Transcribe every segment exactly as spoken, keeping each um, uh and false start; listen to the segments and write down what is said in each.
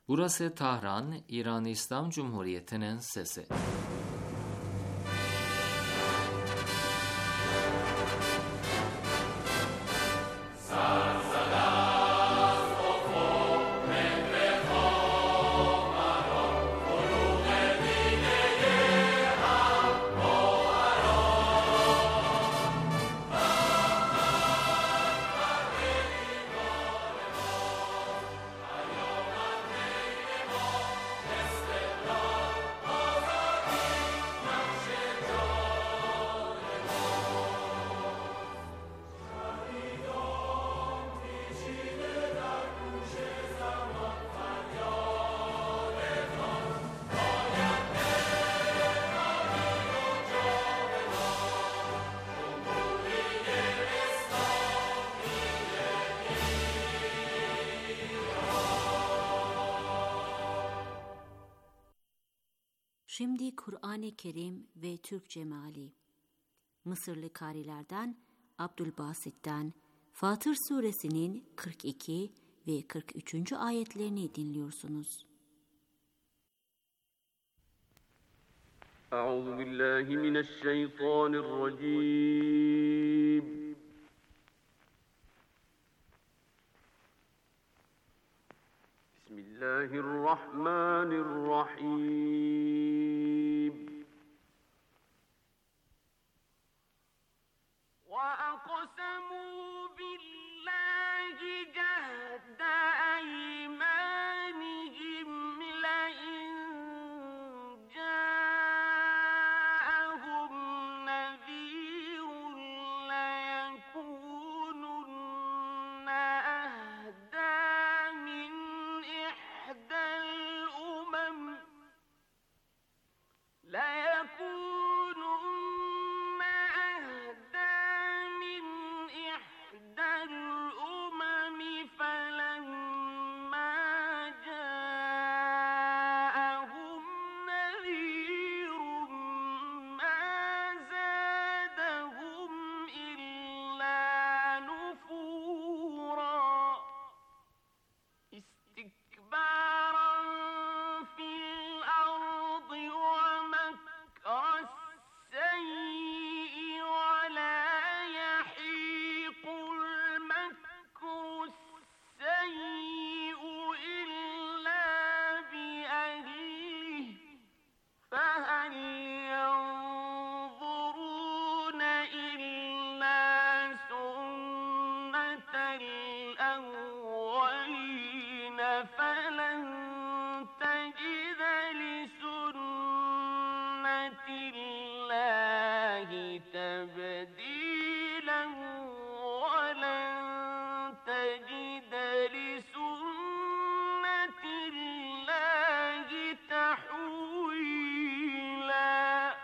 Burası Tahran, İran İslam Cumhuriyeti'nin sesi. Şimdi Kur'an-ı Kerim ve Türkçe meali. Mısırlı karilerden Abdülbasit'ten Fatır Suresinin kırk iki ve kırk üçüncü ayetlerini dinliyorsunuz. Euzu billahi mineşşeytanirracim. Bismillahirrahmanirrahim. وَأَقْسَمُوا بِاللَّهِ جَهْدَ أَيْمَانِهِمْ لَئِن جَاءَهُمْ نَذِيرٌ لَيَكُونُنَّ أَهْدَىٰ مِنْ إِحْدَى الْأُمَمِ لَيَكُونُنَّ أَهْدَىٰ مِنْ إِحْدَى الْأُمَمِ فَلَمَّا جَاءَهُمْ نَذِيرٌ مَّا زَادَهُمْ إِلَّا نُفُورًا اسْتِكْبَارًا فِي الْأَرْضِ وَمَكْرَ السَّيِّئِ وَلَا يَحِيقُ الْمَكْرُ السَّيِّئُ إِلَّا بِأَهْلِهِ فَهَلْ يَنظُرُونَ إِلَّا سُنَّتَ الْأَوَّلِينَ فَلَن تَجِدَ لِسُنَّتِ اللَّهِ تَبْدِيلًا وَلَن تَجِدَ لِسُنَّتِ اللَّهِ تَحْوِيلًا.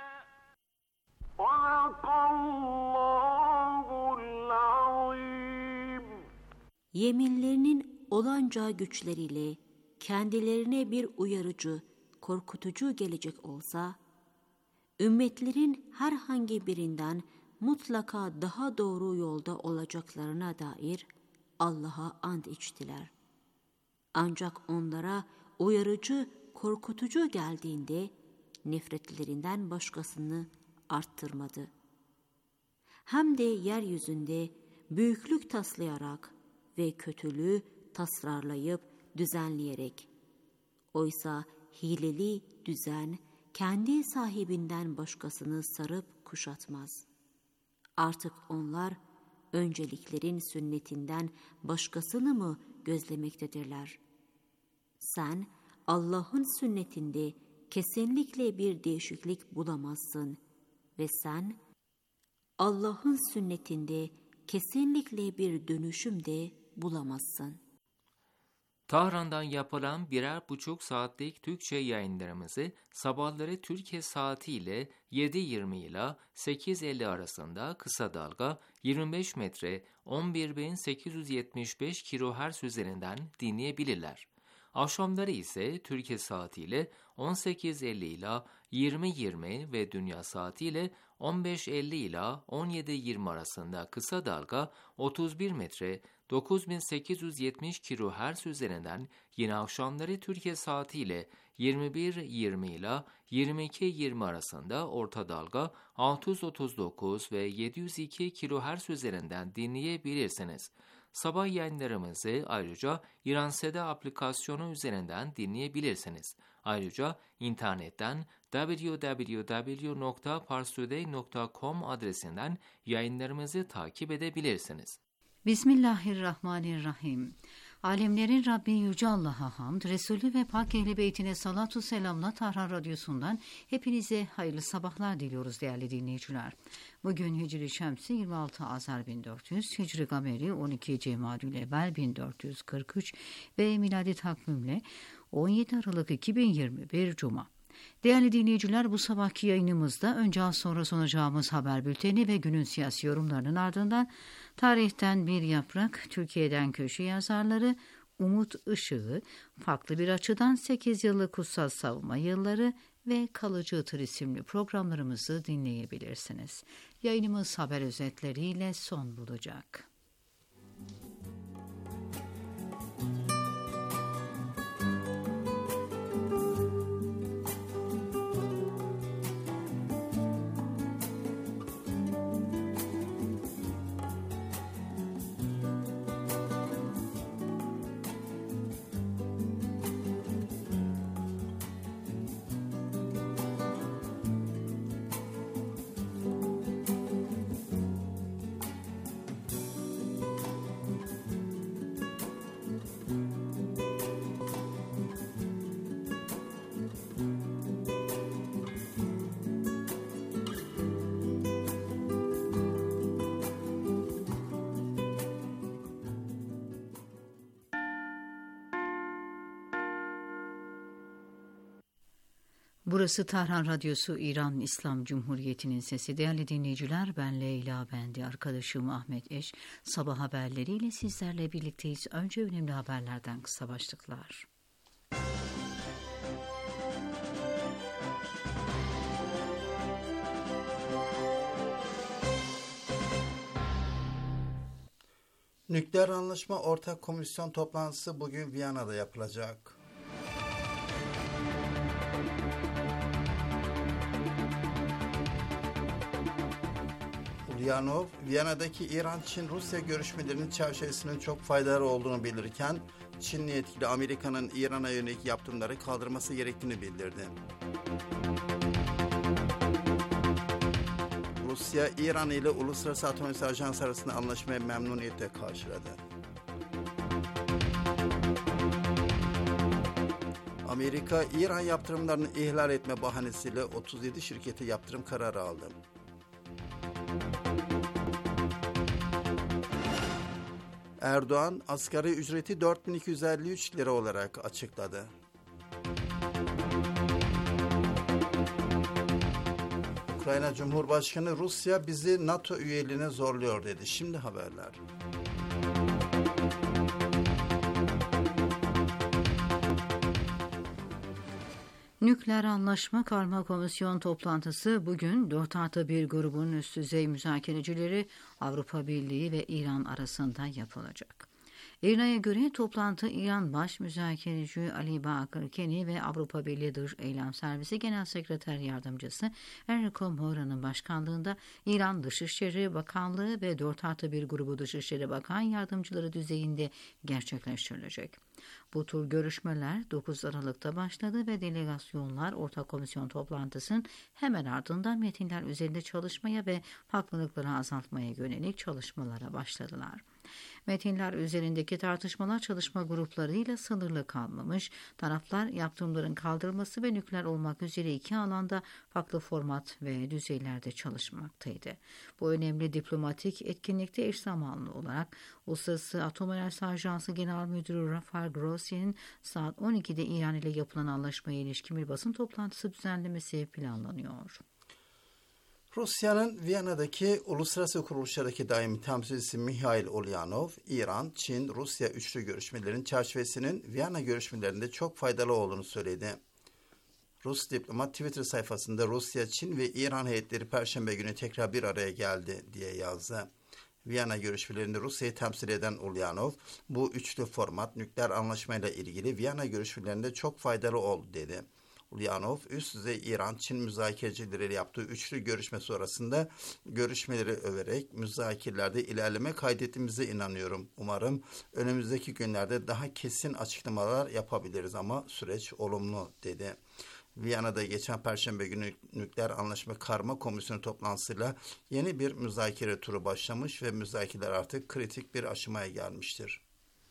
صدق الله العظيم. Yeminlerinin olanca güçleriyle kendilerine bir uyarıcı, korkutucu gelecek olsa, ümmetlerin herhangi birinden mutlaka daha doğru yolda olacaklarına dair Allah'a and içtiler. Ancak onlara uyarıcı, korkutucu geldiğinde nefretlerinden başkasını arttırmadı. Hem de yeryüzünde büyüklük taslayarak ve kötülüğü tasarlayıp düzenleyerek. Oysa hileli düzen kendi sahibinden başkasını sarıp kuşatmaz. Artık onlar önceliklerin sünnetinden başkasını mı gözlemektedirler? Sen Allah'ın sünnetinde kesinlikle bir değişiklik bulamazsın ve sen Allah'ın sünnetinde kesinlikle bir dönüşüm de bulamazsın. Tahran'dan yapılan birer buçuk saatlik Türkçe yayınlarımızı sabahları Türkiye saatiyle yedi yirmi ile sekiz elli arasında kısa dalga yirmi beş metre on bir bin sekiz yüz yetmiş beş kilohertz üzerinden dinleyebilirler. Akşamları ise Türkiye saatiyle on sekiz elli ila yirmi yirmi ve dünya saatiyle on beş elli ila on yedi yirmi arasında kısa dalga otuz bir metre dokuz bin sekiz yüz yetmiş kilohertz üzerinden, yine akşamları Türkiye saatiyle yirmi bir yirmi ila yirmi iki yirmi arasında orta dalga altı yüz otuz dokuz ve yedi yüz iki kilohertz üzerinden dinleyebilirsiniz. Sabah yayınlarımızı ayrıca İran Seda aplikasyonu üzerinden dinleyebilirsiniz. Ayrıca internetten double-u double-u double-u nokta parstoday nokta com adresinden yayınlarımızı takip edebilirsiniz. Bismillahirrahmanirrahim. Alemlerin Rabbi Yüce Allah'a hamd, Resulü ve Pak Ehl-i Beytine salatu selamla Tahran Radyosu'ndan hepinize hayırlı sabahlar diliyoruz değerli dinleyiciler. Bugün Hicri Şemsi yirmi altı Azar bin dört yüz, Hicri Gameri on iki Cemadülevvel bin dört yüz kırk üç ve miladi takvimle on yedi Aralık iki bin yirmi bir Cuma. Değerli dinleyiciler, bu sabahki yayınımızda önce az sonra sunacağımız haber bülteni ve günün siyasi yorumlarının ardından tarihten bir yaprak, Türkiye'den köşe yazarları, Umut Işığı, farklı bir açıdan sekiz yıllık kutsal savunma yılları ve Kalıcı Itır isimli programlarımızı dinleyebilirsiniz. Yayınımız haber özetleriyle son bulacak. Burası Tahran Radyosu, İran İslam Cumhuriyeti'nin sesi. Değerli dinleyiciler, ben Leyla Bendi, arkadaşım Ahmet Eş. Sabah haberleriyle sizlerle birlikteyiz. Önce önemli haberlerden kısa başlıklar. Nükleer Anlaşma Ortak Komisyon toplantısı bugün Viyana'da yapılacak. Ulyanov, Viyana'daki İran-Çin-Rusya görüşmelerinin çerçevesinin çok faydalı olduğunu bildirirken, Çinli yetkili Amerika'nın İran'a yönelik yaptırımları kaldırması gerektiğini bildirdi. Rusya, İran ile Uluslararası Atom Enerjisi Ajansı arasında anlaşmaya memnuniyetle karşıladı. Amerika, İran yaptırımlarını ihlal etme bahanesiyle otuz yedi şirkete yaptırım kararı aldı. Erdoğan, asgari ücreti dört bin iki yüz elli üç lira olarak açıkladı. Ukrayna Cumhurbaşkanı, Rusya bizi NATO üyeliğine zorluyor dedi. Şimdi haberler. Nükleer Anlaşma Karma Komisyon toplantısı bugün dört artı bir grubun üst düzey müzakerecileri Avrupa Birliği ve İran arasında yapılacak. İRNA'ya göre toplantı İran Baş Müzakereci Ali Bakır Keni ve Avrupa Birliği Dış Eylem Servisi Genel Sekreter Yardımcısı Enrico Mora'nın başkanlığında İran Dışişleri Bakanlığı ve dört artı bir grubu Dışişleri Bakan Yardımcıları düzeyinde gerçekleştirilecek. Bu tür görüşmeler dokuz Aralık'ta başladı ve delegasyonlar ortak komisyon toplantısının hemen ardından metinler üzerinde çalışmaya ve farklılıkları azaltmaya yönelik çalışmalara başladılar. Metinler üzerindeki tartışmalar çalışma gruplarıyla sınırlı kalmamış, taraflar yaptırımların kaldırılması ve nükleer olmak üzere iki alanda farklı format ve düzeylerde çalışmaktaydı. Bu önemli diplomatik etkinlikte eş zamanlı olarak Uluslararası Atom Enerjisi Ajansı Genel Müdürü Rafael Grossi'nin saat on ikide İran ile yapılan anlaşmaya ilişkin bir basın toplantısı düzenlemesi planlanıyor. Rusya'nın Viyana'daki uluslararası kuruluşlardaki daimi temsilcisi Mihail Ulyanov, İran, Çin, Rusya üçlü görüşmelerin çerçevesinin Viyana görüşmelerinde çok faydalı olduğunu söyledi. Rus diplomat Twitter sayfasında Rusya, Çin ve İran heyetleri Perşembe günü tekrar bir araya geldi diye yazdı. Viyana görüşmelerinde Rusya'yı temsil eden Ulyanov, bu üçlü format nükleer anlaşmayla ilgili Viyana görüşmelerinde çok faydalı oldu dedi. Ulyanov, üst düzey İran-Çin müzakerecileriyle yaptığı üçlü görüşme sonrasında görüşmeleri överek müzakerelerde ilerleme kaydettiğimize inanıyorum. Umarım önümüzdeki günlerde daha kesin açıklamalar yapabiliriz ama süreç olumlu dedi. Viyana'da geçen Perşembe günü nükleer anlaşma karma komisyonu toplantısıyla yeni bir müzakere turu başlamış ve müzakereler artık kritik bir aşamaya gelmiştir.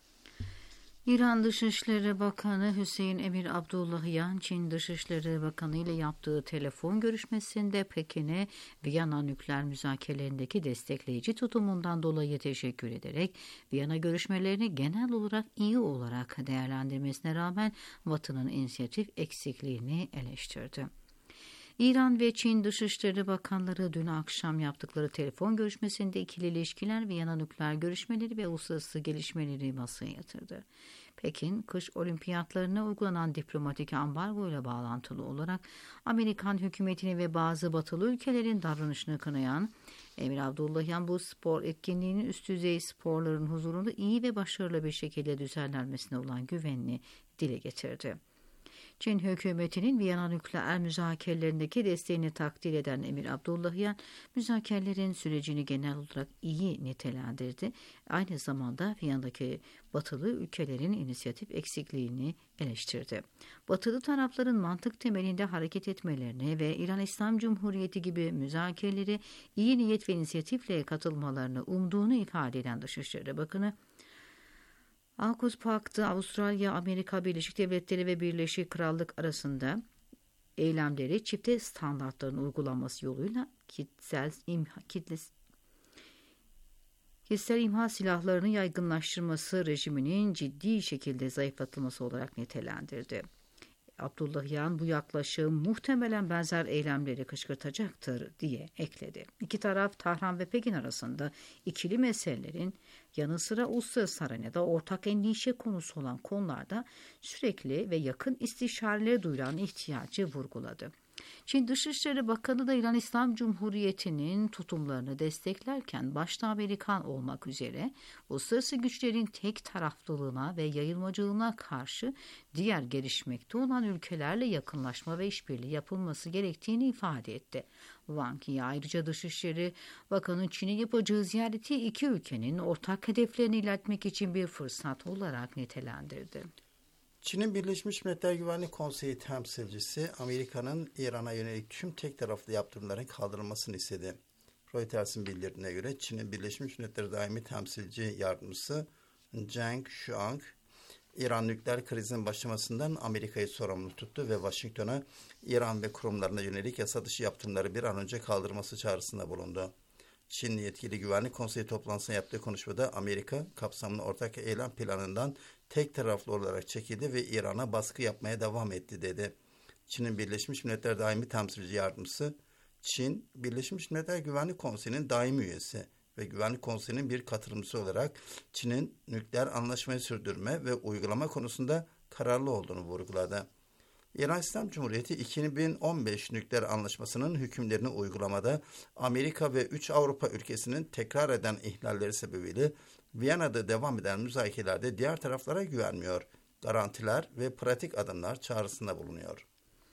İran Dışişleri Bakanı Hüseyin Emir Abdullahian, Çin Dışişleri Bakanı ile yaptığı telefon görüşmesinde Pekin'e Viyana nükleer müzakerelerindeki destekleyici tutumundan dolayı teşekkür ederek Viyana görüşmelerini genel olarak iyi olarak değerlendirmesine rağmen Batı'nın inisiyatif eksikliğini eleştirdi. İran ve Çin Dışişleri Bakanları dün akşam yaptıkları telefon görüşmesinde ikili ilişkiler, Viyana nükleer görüşmeleri ve uluslararası gelişmeleri masaya yatırdı. Pekin, kış olimpiyatlarına uygulanan diplomatik ambargo ile bağlantılı olarak Amerikan hükümetini ve bazı batılı ülkelerin davranışını kınayan Emir Abdullahian, bu spor etkinliğinin üst düzey sporların huzurunda iyi ve başarılı bir şekilde düzenlenmesine olan güvenini dile getirdi. Çin hükümetinin Viyana nükleer müzakerelerindeki desteğini takdir eden Emir Abdullahian, müzakerelerin sürecini genel olarak iyi nitelendirdi. Aynı zamanda Viyana'daki batılı ülkelerin inisiyatif eksikliğini eleştirdi. Batılı tarafların mantık temelinde hareket etmelerini ve İran İslam Cumhuriyeti gibi müzakerelere iyi niyet ve inisiyatifle katılmalarını umduğunu ifade eden Dışişleri Bakanı, AUKUS Paktı, Avustralya, Amerika Birleşik Devletleri ve Birleşik Krallık arasında eylemleri çifte standartların uygulanması yoluyla kitsel imha, kitlesi, kişisel imha silahlarını yaygınlaştırması rejiminin ciddi şekilde zayıflatılması olarak nitelendirdi. Abdullahian, bu yaklaşım muhtemelen benzer eylemleri kışkırtacaktır diye ekledi. İki taraf Tahran ve Pekin arasında ikili meselelerin yanı sıra uluslararası arenada ortak endişe konusu olan konularda sürekli ve yakın istişareleri duyulan ihtiyacı vurguladı. Çin Dışişleri Bakanı da İran İslam Cumhuriyeti'nin tutumlarını desteklerken başta Amerikan olmak üzere uluslararası güçlerin tek taraflılığına ve yayılmacılığına karşı diğer gelişmekte olan ülkelerle yakınlaşma ve işbirliği yapılması gerektiğini ifade etti. Wang Yi ayrıca Dışişleri Bakanı Çin'e yapacağı ziyareti iki ülkenin ortak hedeflerini iletmek için bir fırsat olarak nitelendirdi. Çin'in Birleşmiş Milletler Güvenlik Konseyi temsilcisi Amerika'nın İran'a yönelik tüm tek taraflı yaptırımların kaldırılmasını istedi. Reuters'in bildirdiğine göre Çin'in Birleşmiş Milletler Daimi Temsilci Yardımcısı Zhang Shuang, İran nükleer krizinin başlamasından Amerika'yı sorumlu tuttu ve Washington'a İran ve kurumlarına yönelik yasa dışı yaptırımları bir an önce kaldırması çağrısında bulundu. Çinli yetkili Güvenlik Konseyi toplantısında yaptığı konuşmada Amerika kapsamlı ortak eylem planından tek taraflı olarak çekildi ve İran'a baskı yapmaya devam etti dedi. Çin'in Birleşmiş Milletler Daimi Temsilci Yardımcısı, Çin, Birleşmiş Milletler Güvenlik Konseyi'nin daimi üyesi ve Güvenlik Konseyi'nin bir katılımcısı olarak Çin'in nükleer anlaşmayı sürdürme ve uygulama konusunda kararlı olduğunu vurguladı. İran İslam Cumhuriyeti iki bin on beş nükleer anlaşmasının hükümlerini uygulamada Amerika ve üç Avrupa ülkesinin tekrar eden ihlalleri sebebiyle Viyana'da devam eden müzakerelerde diğer taraflara güvenmiyor, garantiler ve pratik adımlar çağrısında bulunuyor.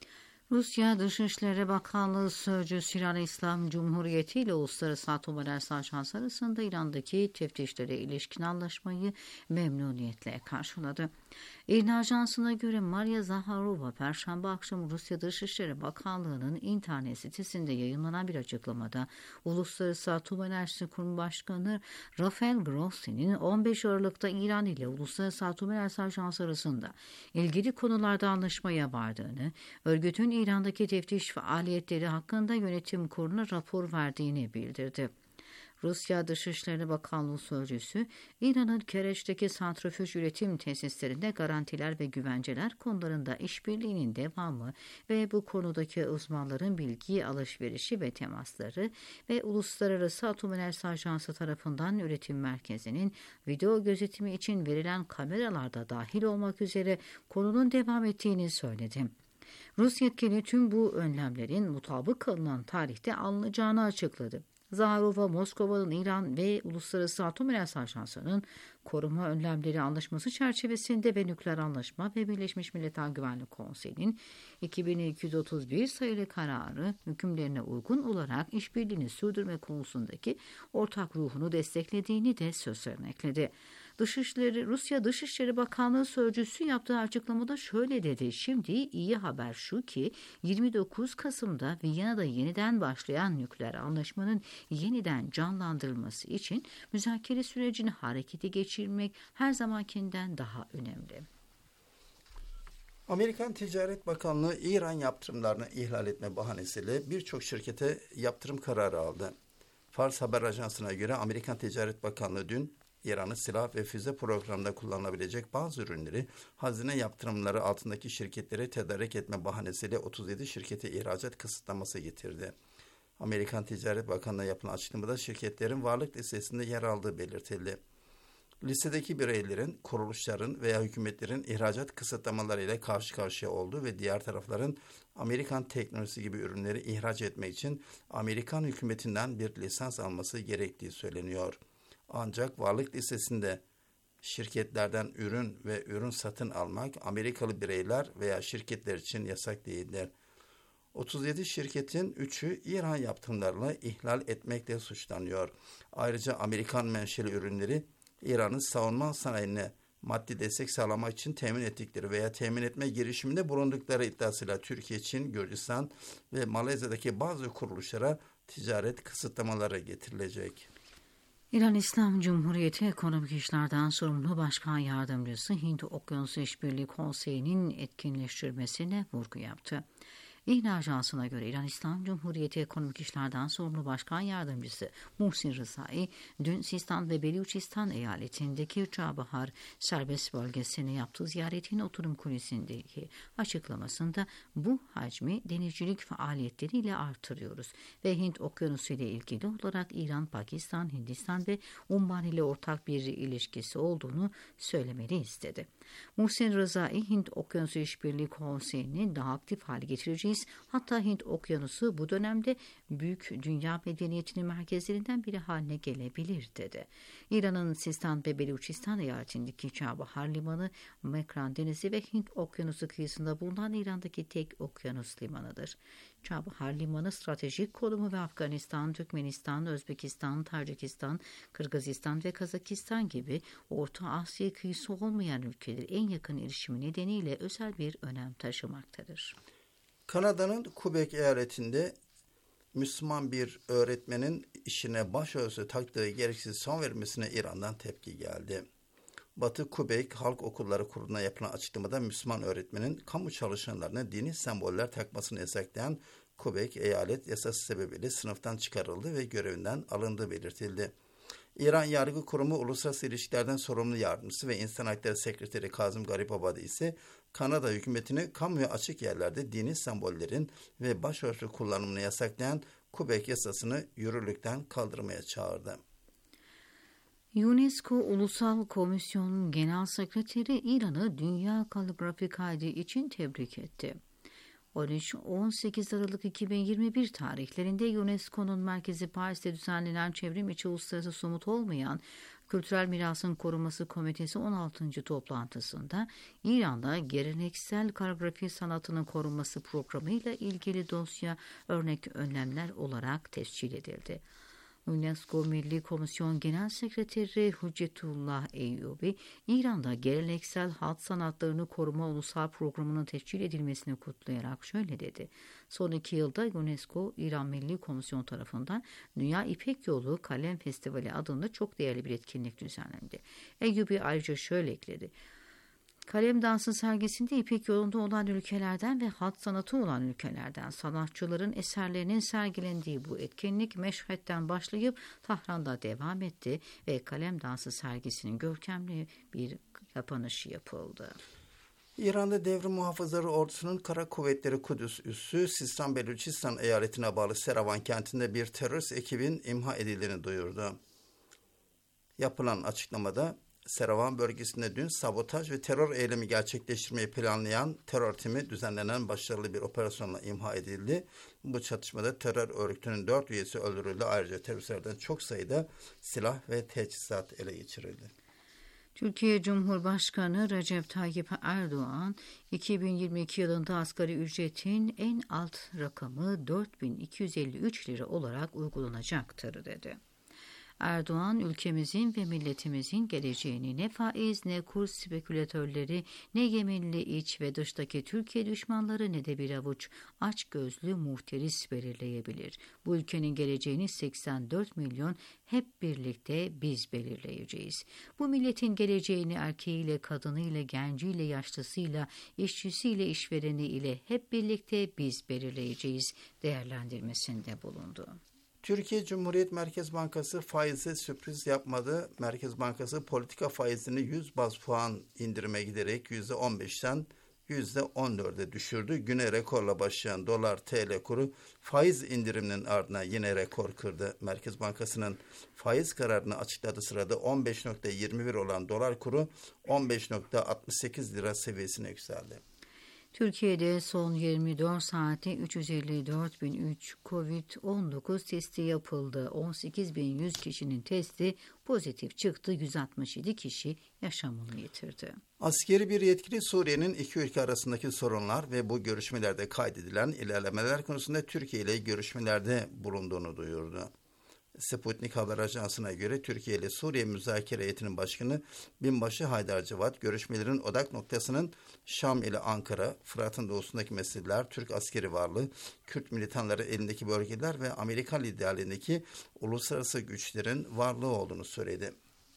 Rusya Dışişleri Bakanlığı Sözcüsü İran İslam Cumhuriyeti ile Uluslararası Atom Enerjisi Ajansı arasında İran'daki teftişlere ilişkin anlaşmayı memnuniyetle karşıladı. İRNA Ajansı'na göre Maria Zaharova, Perşembe akşamı Rusya Dışişleri Bakanlığı'nın internet sitesinde yayınlanan bir açıklamada Uluslararası Atom Enerjisi Kurumu Başkanı Rafael Grossi'nin on beş Aralık'ta İran ile Uluslararası Atom Enerjisi Ajansı arasında ilgili konularda anlaşmaya vardığını, örgütün İran'daki teftiş faaliyetleri hakkında yönetim kuruluna rapor verdiğini bildirdi. Rusya Dışişleri Bakanlığı Sözcüsü, İran'ın Kereç'teki santrifüj üretim tesislerinde garantiler ve güvenceler konularında işbirliğinin devamı ve bu konudaki uzmanların bilgi alışverişi ve temasları ve Uluslararası Atom Enerjisi Ajansı tarafından üretim merkezinin video gözetimi için verilen kameralarda dahil olmak üzere konunun devam ettiğini söyledi. Rus yetkili tüm bu önlemlerin mutabık kalınan tarihte alınacağını açıkladı. Zaharova, Moskova'nın İran ve Uluslararası Atom Enerjisi Ajansı'nın koruma önlemleri anlaşması çerçevesinde ve nükleer anlaşma ve Birleşmiş Milletler Güvenlik Konseyi'nin iki bin iki yüz otuz bir sayılı kararı hükümlerine uygun olarak işbirliğini sürdürme konusundaki ortak ruhunu desteklediğini de sözlerine ekledi. Dışişleri, Rusya Dışişleri Bakanlığı Sözcüsü yaptığı açıklamada şöyle dedi. Şimdi iyi haber şu ki yirmi dokuz Kasım'da Viyana'da yeniden başlayan nükleer anlaşmanın yeniden canlandırılması için müzakere sürecini harekete geçirmek her zamankinden daha önemli. Amerikan Ticaret Bakanlığı İran yaptırımlarını ihlal etme bahanesiyle birçok şirkete yaptırım kararı aldı. Fars Haber Ajansı'na göre Amerikan Ticaret Bakanlığı dün İran'ın silah ve füze programında kullanılabilecek bazı ürünleri hazine yaptırımları altındaki şirketlere tedarik etme bahanesiyle otuz yedi şirkete ihracat kısıtlaması getirdi. Amerikan Ticaret Bakanlığı'na yapılan açıklamada şirketlerin varlık listesinde yer aldığı belirtildi. Listedeki bireylerin, kuruluşların veya hükümetlerin ihracat kısıtlamalarıyla karşı karşıya olduğu ve diğer tarafların Amerikan teknolojisi gibi ürünleri ihraç etmek için Amerikan hükümetinden bir lisans alması gerektiği söyleniyor. Ancak varlık listesinde şirketlerden ürün ve ürün satın almak Amerikalı bireyler veya şirketler için yasak değildir. otuz yedi şirketin üçü İran yaptırımlarıyla ihlal etmekle suçlanıyor. Ayrıca Amerikan menşeli ürünleri İran'ın savunma sanayine maddi destek sağlamak için temin ettikleri veya temin etme girişiminde bulundukları iddiasıyla Türkiye, Çin, Gürcistan ve Malezya'daki bazı kuruluşlara ticaret kısıtlamaları getirilecek. İran İslam Cumhuriyeti Ekonomik İşlerden Sorumlu Başkan Yardımcısı Hint Okyanusu İşbirliği Konseyi'nin etkinleştirmesine vurgu yaptı. İHNA Ajansı'na göre İran İslam Cumhuriyeti Ekonomik İşlerden Sorumlu Başkan Yardımcısı Muhsin Rızai, dün Sistan ve Beluçistan eyaletindeki Çabahar serbest bölgesine yaptığı ziyaretin oturum kulesindeki açıklamasında bu hacmi denizcilik faaliyetleriyle artırıyoruz ve Hint Okyanusu ile ilgili olarak İran, Pakistan, Hindistan ve Umman ile ortak bir ilişkisi olduğunu söylemeli istedi. Muhsin Rızai, Hint Okyanusu İşbirliği Konseyi'ni daha aktif hale getireceğiz. Hatta Hint Okyanusu bu dönemde büyük dünya medeniyetinin merkezlerinden biri haline gelebilir dedi. İran'ın Sistan ve Beluçistan eyaletindeki Çabahar Limanı, Mekran Denizi ve Hint Okyanusu kıyısında bulunan İran'daki tek okyanus limanıdır. Çabahar Limanı stratejik konumu ve Afganistan, Türkmenistan, Özbekistan, Tacikistan, Kırgızistan ve Kazakistan gibi Orta Asya kıyısı olmayan ülkelerin en yakın erişimi nedeniyle özel bir önem taşımaktadır. Kanada'nın Quebec eyaletinde Müslüman bir öğretmenin işine başörtüsü taktığı gereksiz son vermesine İran'dan tepki geldi. Batı Quebec Halk Okulları Kurulu'na yapılan açıklamada Müslüman öğretmenin kamu çalışanlarına dini semboller takmasını yasaklayan Quebec eyalet yasası sebebiyle sınıftan çıkarıldı ve görevinden alındığı belirtildi. İran Yargı Kurumu Uluslararası İlişkilerden Sorumlu Yardımcısı ve İnsan Hakları Sekreteri Kazım Garibabadi ise Kanada hükümetini kamuya açık yerlerde dini sembollerin ve başörtü kullanımını yasaklayan Quebec yasasını yürürlükten kaldırmaya çağırdı. UNESCO Ulusal Komisyon Genel Sekreteri İran'ı Dünya Kaligrafi Kaydı için tebrik etti. on üç on sekiz Aralık iki bin yirmi bir tarihlerinde UNESCO'nun merkezi Paris'te düzenlenen çevrim içi uluslararası somut olmayan Kültürel Mirasın Korunması Komitesi on altıncı toplantısında İran'da geleneksel kaligrafi sanatının korunması programıyla ilgili dosya örnek önlemler olarak tescil edildi. UNESCO Milli Komisyon Genel Sekreteri Hüccetullah Eyyubi, İran'da geleneksel halk sanatlarını koruma ulusal programının teşkil edilmesini kutlayarak şöyle dedi. Son iki yılda UNESCO, İran Milli Komisyon tarafından Dünya İpek Yolu Kalem Festivali adında çok değerli bir etkinlik düzenlendi. Eyyubi ayrıca şöyle ekledi. Kalem Dansı sergisinde İpek yolunda olan ülkelerden ve halk sanatı olan ülkelerden sanatçıların eserlerinin sergilendiği bu etkinlik Meşhed'den başlayıp Tahran'da devam etti ve Kalem Dansı sergisinin görkemli bir kapanışı yapıldı. İran'da devrim muhafızları ordusunun Kara Kuvvetleri Kudüs üssü Sistan Beluçistan eyaletine bağlı Seravan kentinde bir terörist ekibin imha edildiğini duyurdu. Yapılan açıklamada Seravan bölgesinde dün sabotaj ve terör eylemi gerçekleştirmeyi planlayan terör timi düzenlenen başarılı bir operasyonla imha edildi. Bu çatışmada terör örgütünün dört üyesi öldürüldü. Ayrıca teröristlerden çok sayıda silah ve teçhizat ele geçirildi. Türkiye Cumhurbaşkanı Recep Tayyip Erdoğan, iki bin yirmi iki yılında asgari ücretin en alt rakamı dört bin iki yüz elli üç lira olarak uygulanacaktır dedi. Erdoğan, ülkemizin ve milletimizin geleceğini ne faiz, ne kur spekülatörleri, ne yeminli iç ve dıştaki Türkiye düşmanları ne de bir avuç açgözlü muhteris belirleyebilir. Bu ülkenin geleceğini seksen dört milyon hep birlikte biz belirleyeceğiz. Bu milletin geleceğini erkeğiyle, kadınıyla, genciyle, yaşlısıyla, işçisiyle, işvereniyle hep birlikte biz belirleyeceğiz değerlendirmesinde bulundu. Türkiye Cumhuriyet Merkez Bankası faize sürpriz yapmadı. Merkez Bankası politika faizini yüz baz puan indirime giderek yüzde on beşten yüzde on dörde düşürdü. Güne rekorla başlayan dolar T L kuru faiz indiriminin ardından yine rekor kırdı. Merkez Bankası'nın faiz kararını açıkladığı sırada on beş nokta yirmi bir olan dolar kuru on beş nokta altmış sekiz lira seviyesine yükseldi. Türkiye'de son yirmi dört saatte üç yüz elli dört bin üç kovid on dokuz testi yapıldı. on sekiz bin yüz kişinin testi pozitif çıktı. yüz altmış yedi kişi yaşamını yitirdi. Askeri bir yetkili Suriye'nin iki ülke arasındaki sorunlar ve bu görüşmelerde kaydedilen ilerlemeler konusunda Türkiye ile görüşmelerde bulunduğunu duyurdu. Sputnik Haber Ajansı'na göre Türkiye ile Suriye Müzakere Heyeti'nin başkanı Binbaşı Haydar Cevat, görüşmelerin odak noktasının Şam ile Ankara, Fırat'ın doğusundaki meseleler, Türk askeri varlığı, Kürt militanları elindeki bölgeler ve Amerikan liderliğindeki uluslararası güçlerin varlığı olduğunu söyledi.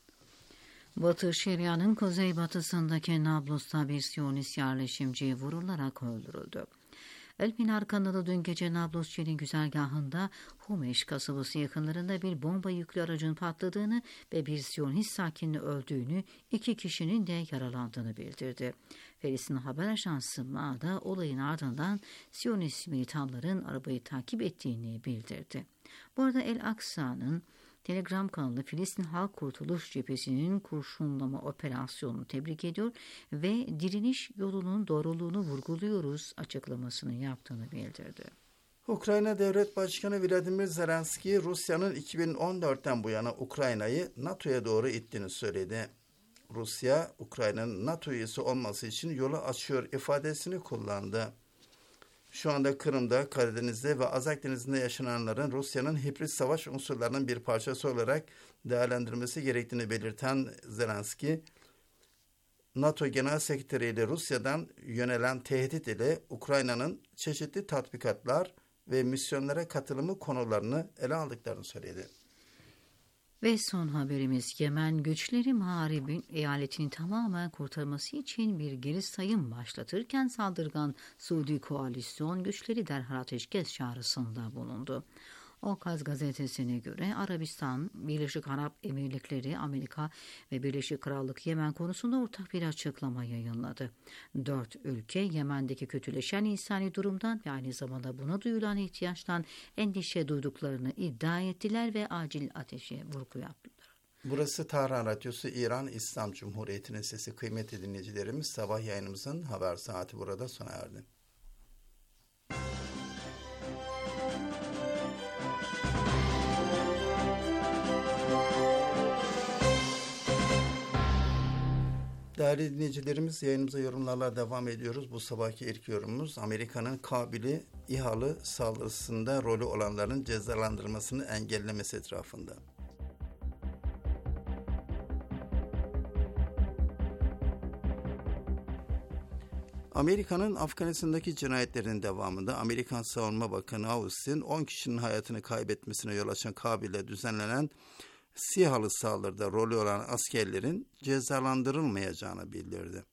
Batı Şeria'nın kuzeybatısındaki Nablus'ta bir Siyonist yerleşimci vurularak öldürüldü. Elpinar kanalı dün gece Nablus Şehrin güzergahında Humeş kasabası yakınlarında bir bomba yüklü aracın patladığını ve bir Siyonist sakinin öldüğünü, iki kişinin de yaralandığını bildirdi. Filistin Haber Ajansı Ma'da olayın ardından Siyonist militanların arabayı takip ettiğini bildirdi. Bu arada El Aksa'nın Telegram kanalı Filistin Halk Kurtuluş Cephesi'nin kurşunlama operasyonunu tebrik ediyor ve direniş yolunun doğruluğunu vurguluyoruz açıklamasını yaptığını bildirdi. Ukrayna Devlet Başkanı Vladimir Zelenski, Rusya'nın iki bin on dörtten bu yana Ukrayna'yı NATO'ya doğru ittiğini söyledi. Rusya, Ukrayna'nın NATO üyesi olması için yolu açıyor ifadesini kullandı. Şu anda Kırım'da, Karadeniz'de ve Azak Denizi'nde yaşananların Rusya'nın hibrit savaş unsurlarının bir parçası olarak değerlendirmesi gerektiğini belirten Zelenski, NATO Genel Sekreteri ile Rusya'dan yönelen tehdit ile Ukrayna'nın çeşitli tatbikatlar ve misyonlara katılımı konularını ele aldıklarını söyledi. Ve son haberimiz, Yemen güçleri Mağrib'in eyaletini tamamen kurtarması için bir geri sayım başlatırken saldırgan Suudi koalisyon güçleri derhal ateşkes çağrısında bulundu. Okaz gazetesine göre Arabistan, Birleşik Arap Emirlikleri, Amerika ve Birleşik Krallık Yemen konusunda ortak bir açıklama yayınladı. Dört ülke Yemen'deki kötüleşen insani durumdan ve aynı zamanda buna duyulan ihtiyaçtan endişe duyduklarını iddia ettiler ve acil ateşe vurgu yaptılar. Burası Tahran Radyosu, İran İslam Cumhuriyeti'nin sesi. Kıymetli dinleyicilerimiz, sabah yayınımızın haber saati burada sona erdi. Değerli dinleyicilerimiz, yayınımıza yorumlarla devam ediyoruz. Bu sabahki ilk yorumumuz, Amerika'nın Kabil'i İHA'lı saldırısında rolü olanların cezalandırılmasını engellemesi etrafında. Amerika'nın Afganistan'daki cinayetlerin devamında Amerikan Savunma Bakanı Austin, on kişinin hayatını kaybetmesine yol açan Kabil'e düzenlenen SİHA'lı saldırıda rolü olan askerlerin cezalandırılmayacağını bildirdi.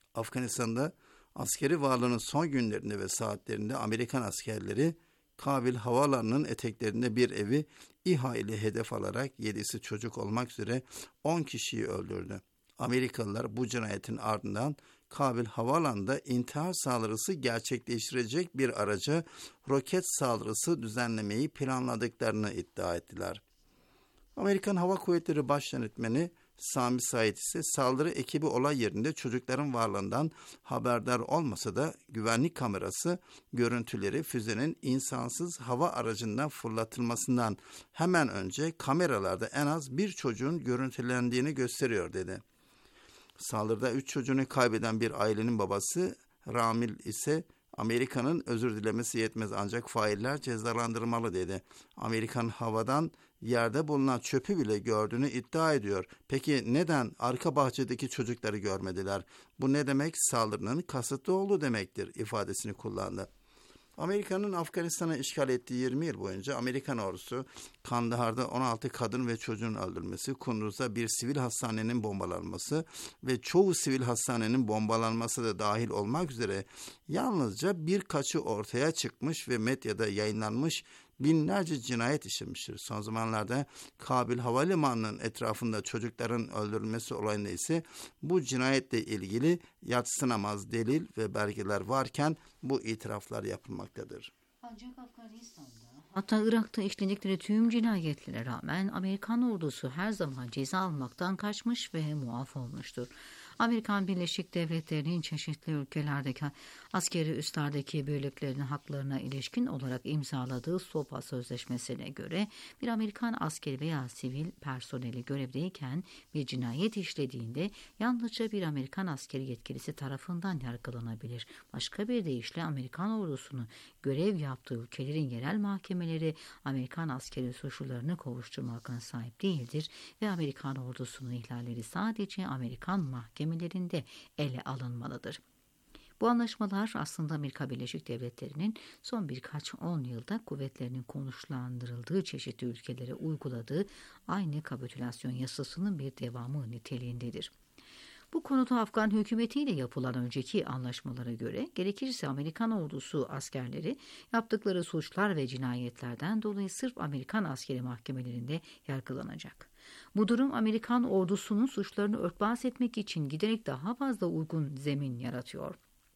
Afganistan'da askeri varlığının son günlerinde ve saatlerinde Amerikan askerleri Kabil havaalanının eteklerinde bir evi İHA ile hedef alarak yedisi çocuk olmak üzere on kişiyi öldürdü. Amerikalılar bu cinayetin ardından Kabil havaalanında intihar saldırısı gerçekleştirecek bir araca roket saldırısı düzenlemeyi planladıklarını iddia ettiler. Amerikan Hava Kuvvetleri Baş Yönetmeni Sami Said ise saldırı ekibi olay yerinde çocukların varlığından haberdar olmasa da güvenlik kamerası görüntüleri füzenin insansız hava aracından fırlatılmasından hemen önce kameralarda en az bir çocuğun görüntülendiğini gösteriyor dedi. Saldırıda üç çocuğunu kaybeden bir ailenin babası Ramil ise Amerika'nın özür dilemesi yetmez ancak failler cezalandırılmalı dedi. Amerikan havadan yerde bulunan çöpü bile gördüğünü iddia ediyor. Peki neden arka bahçedeki çocukları görmediler? Bu ne demek? Saldırının kasıtlı olduğu demektir ifadesini kullandı. Amerika'nın Afganistan'ı işgal ettiği yirmi yıl boyunca Amerikan ordusu Kandahar'da on altı kadın ve çocuğun öldürülmesi, Kunduz'da bir sivil hastanenin bombalanması ve çoğu sivil hastanenin bombalanması da dahil olmak üzere yalnızca birkaçı ortaya çıkmış ve medyada yayınlanmış binlerce cinayet işlemiştir. Son zamanlarda Kabil Havalimanı'nın etrafında çocukların öldürülmesi olayında ise bu cinayetle ilgili yadsınamaz delil ve belgeler varken bu itiraflar yapılmaktadır. Ancak Afganistan'da, hatta Irak'ta işledikleri tüm cinayetlere rağmen Amerikan ordusu her zaman ceza almaktan kaçmış ve muaf olmuştur. Amerikan Birleşik Devletleri'nin çeşitli ülkelerdeki askeri üslerdeki birliklerin haklarına ilişkin olarak imzaladığı SOPA sözleşmesine göre bir Amerikan askeri veya sivil personeli görevdeyken bir cinayet işlediğinde yalnızca bir Amerikan askeri yetkilisi tarafından yargılanabilir. Başka bir deyişle Amerikan ordusunu görev yaptığı ülkelerin yerel mahkemeleri Amerikan askeri suçlularını kovuşturma hakkına sahip değildir ve Amerikan ordusunun ihlalleri sadece Amerikan mahkemelerinde ele alınmalıdır. Bu anlaşmalar aslında Amerika Birleşik Devletleri'nin son birkaç on yılda kuvvetlerinin konuşlandırıldığı çeşitli ülkelere uyguladığı aynı kapitülasyon yasasının bir devamı niteliğindedir. Bu konuda Afgan hükümetiyle yapılan önceki anlaşmalara göre gerekirse Amerikan ordusu askerleri yaptıkları suçlar ve cinayetlerden dolayı sırf Amerikan askeri mahkemelerinde yargılanacak. Bu durum Amerikan ordusunun suçlarını örtbas etmek için giderek daha fazla uygun zemin yaratıyor.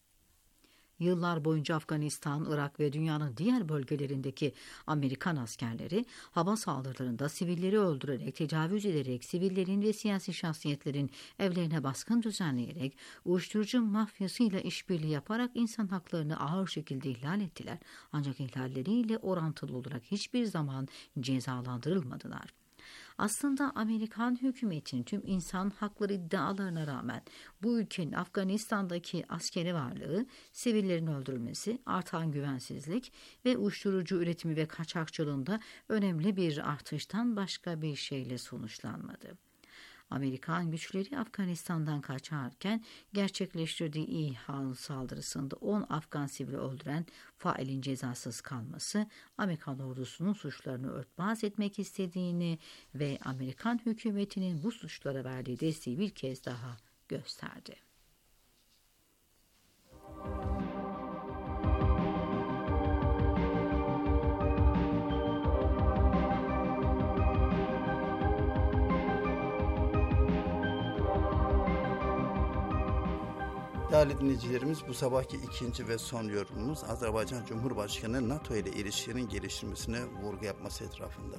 Yıllar boyunca Afganistan, Irak ve dünyanın diğer bölgelerindeki Amerikan askerleri hava saldırılarında sivilleri öldürerek, tecavüz ederek, sivillerin ve siyasi şahsiyetlerin evlerine baskın düzenleyerek, uyuşturucu mafyasıyla işbirliği yaparak insan haklarını ağır şekilde ihlal ettiler. Ancak ihlalleriyle orantılı olarak hiçbir zaman cezalandırılmadılar. Aslında Amerikan hükümetinin tüm insan hakları iddialarına rağmen bu ülkenin Afganistan'daki askeri varlığı, sivillerin öldürülmesi, artan güvensizlik ve uyuşturucu üretimi ve kaçakçılığında önemli bir artıştan başka bir şeyle sonuçlanmadı. Amerikan güçleri Afganistan'dan kaçarken gerçekleştirdiği İHA saldırısında on Afgan sivili öldüren failin cezasız kalması, Amerikan ordusunun suçlarını örtbas etmek istediğini ve Amerikan hükümetinin bu suçlara verdiği desteği bir kez daha gösterdi. Değerli dinleyicilerimiz, bu sabahki ikinci ve son yorumumuz Azerbaycan Cumhurbaşkanı NATO ile ilişkilerin geliştirmesine vurgu yapması etrafında.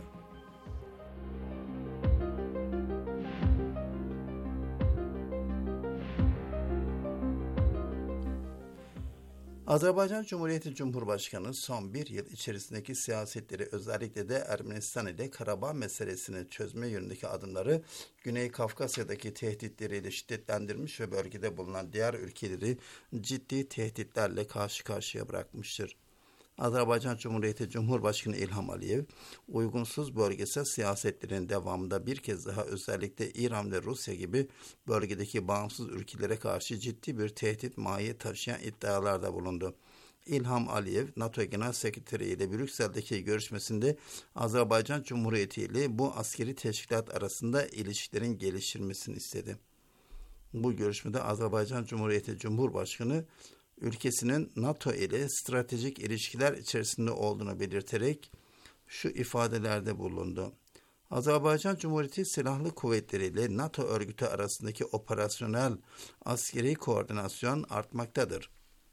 Azerbaycan Cumhuriyeti Cumhurbaşkanı son bir yıl içerisindeki siyasetleri, özellikle de Ermenistan ile Karabağ meselesini çözme yönündeki adımları Güney Kafkasya'daki tehditleriyle şiddetlendirmiş ve bölgede bulunan diğer ülkeleri ciddi tehditlerle karşı karşıya bırakmıştır. Azerbaycan Cumhuriyeti Cumhurbaşkanı İlham Aliyev, uygunsuz bölgesel siyasetlerin devamında bir kez daha özellikle İran ve Rusya gibi bölgedeki bağımsız ülkelere karşı ciddi bir tehdit mahiyeti taşıyan iddialarda bulundu. İlham Aliyev, NATO Genel Sekreteri ile Brüksel'deki görüşmesinde Azerbaycan Cumhuriyeti ile bu askeri teşkilat arasında ilişkilerin geliştirilmesini istedi. Bu görüşmede Azerbaycan Cumhuriyeti Cumhurbaşkanı ülkesinin NATO ile stratejik ilişkiler içerisinde olduğunu belirterek şu ifadelerde bulundu. Azerbaycan Cumhuriyeti Silahlı Kuvvetleri ile NATO örgütü arasındaki operasyonel askeri koordinasyon artmaktadır.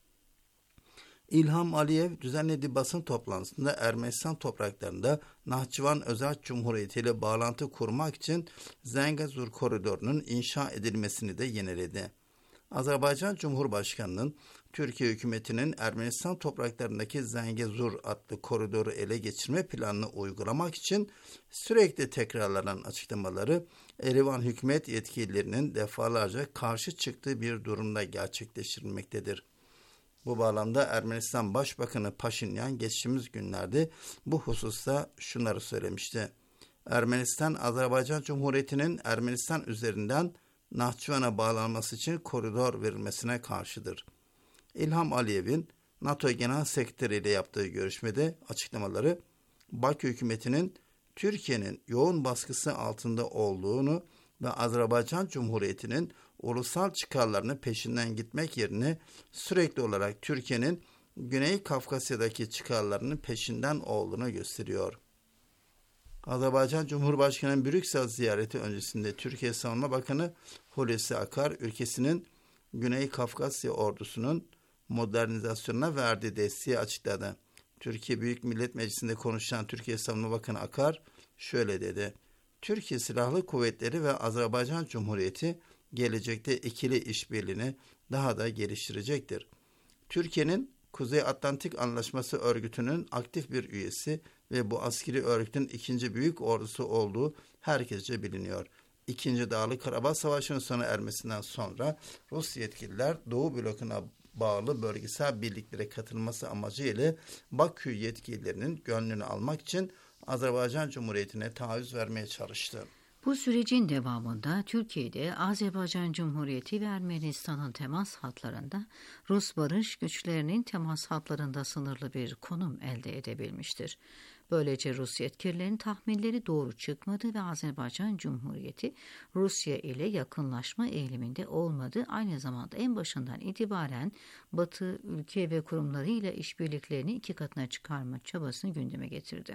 İlham Aliyev düzenlediği basın toplantısında Ermenistan topraklarında Nahçıvan Özerk Cumhuriyeti ile bağlantı kurmak için Zengezur koridorunun inşa edilmesini de yeniledi. Azerbaycan Cumhurbaşkanı'nın Türkiye hükümetinin Ermenistan topraklarındaki Zengezur adlı koridoru ele geçirme planını uygulamak için sürekli tekrarlanan açıklamaları Erivan hükümet yetkililerinin defalarca karşı çıktığı bir durumda gerçekleştirilmektedir. Bu bağlamda Ermenistan Başbakanı Paşinyan geçtiğimiz günlerde bu hususta şunları söylemişti. Ermenistan, Azerbaycan Cumhuriyeti'nin Ermenistan üzerinden Nahçıvan'a bağlanması için koridor verilmesine karşıdır. İlham Aliyev'in NATO Genel Sekreteri ile yaptığı görüşmede açıklamaları, Bakü hükümetinin Türkiye'nin yoğun baskısı altında olduğunu ve Azerbaycan Cumhuriyeti'nin ulusal çıkarlarını peşinden gitmek yerine sürekli olarak Türkiye'nin Güney Kafkasya'daki çıkarlarının peşinden olduğunu gösteriyor. Azerbaycan Cumhurbaşkanı'nın Brüksel ziyareti öncesinde Türkiye Savunma Bakanı Hulusi Akar, ülkesinin Güney Kafkasya ordusunun modernizasyonuna verdiği desteği açıkladı. Türkiye Büyük Millet Meclisi'nde konuşan Türkiye Savunma Bakanı Akar şöyle dedi. Türkiye Silahlı Kuvvetleri ve Azerbaycan Cumhuriyeti gelecekte ikili işbirliğini daha da geliştirecektir. Türkiye'nin Kuzey Atlantik Anlaşması Örgütü'nün aktif bir üyesi ve bu askeri örgütün ikinci büyük ordusu olduğu herkesce biliniyor. İkinci Dağlı Karabağ Savaşı'nın sona ermesinden sonra Rus yetkililer Doğu blokuna bağlı bölgesel birliklere katılması amacıyla Bakü yetkililerinin gönlünü almak için Azerbaycan Cumhuriyeti'ne taahhüt vermeye çalıştı. Bu sürecin devamında Türkiye'de Azerbaycan Cumhuriyeti ve Ermenistan'ın temas hatlarında Rus barış güçlerinin temas hatlarında sınırlı bir konum elde edebilmiştir. Böylece Rus yetkililerin tahminleri doğru çıkmadı ve Azerbaycan Cumhuriyeti Rusya ile yakınlaşma eğiliminde olmadı. Aynı zamanda en başından itibaren Batı ülke ve kurumlarıyla işbirliklerini iki katına çıkarma çabasını gündeme getirdi.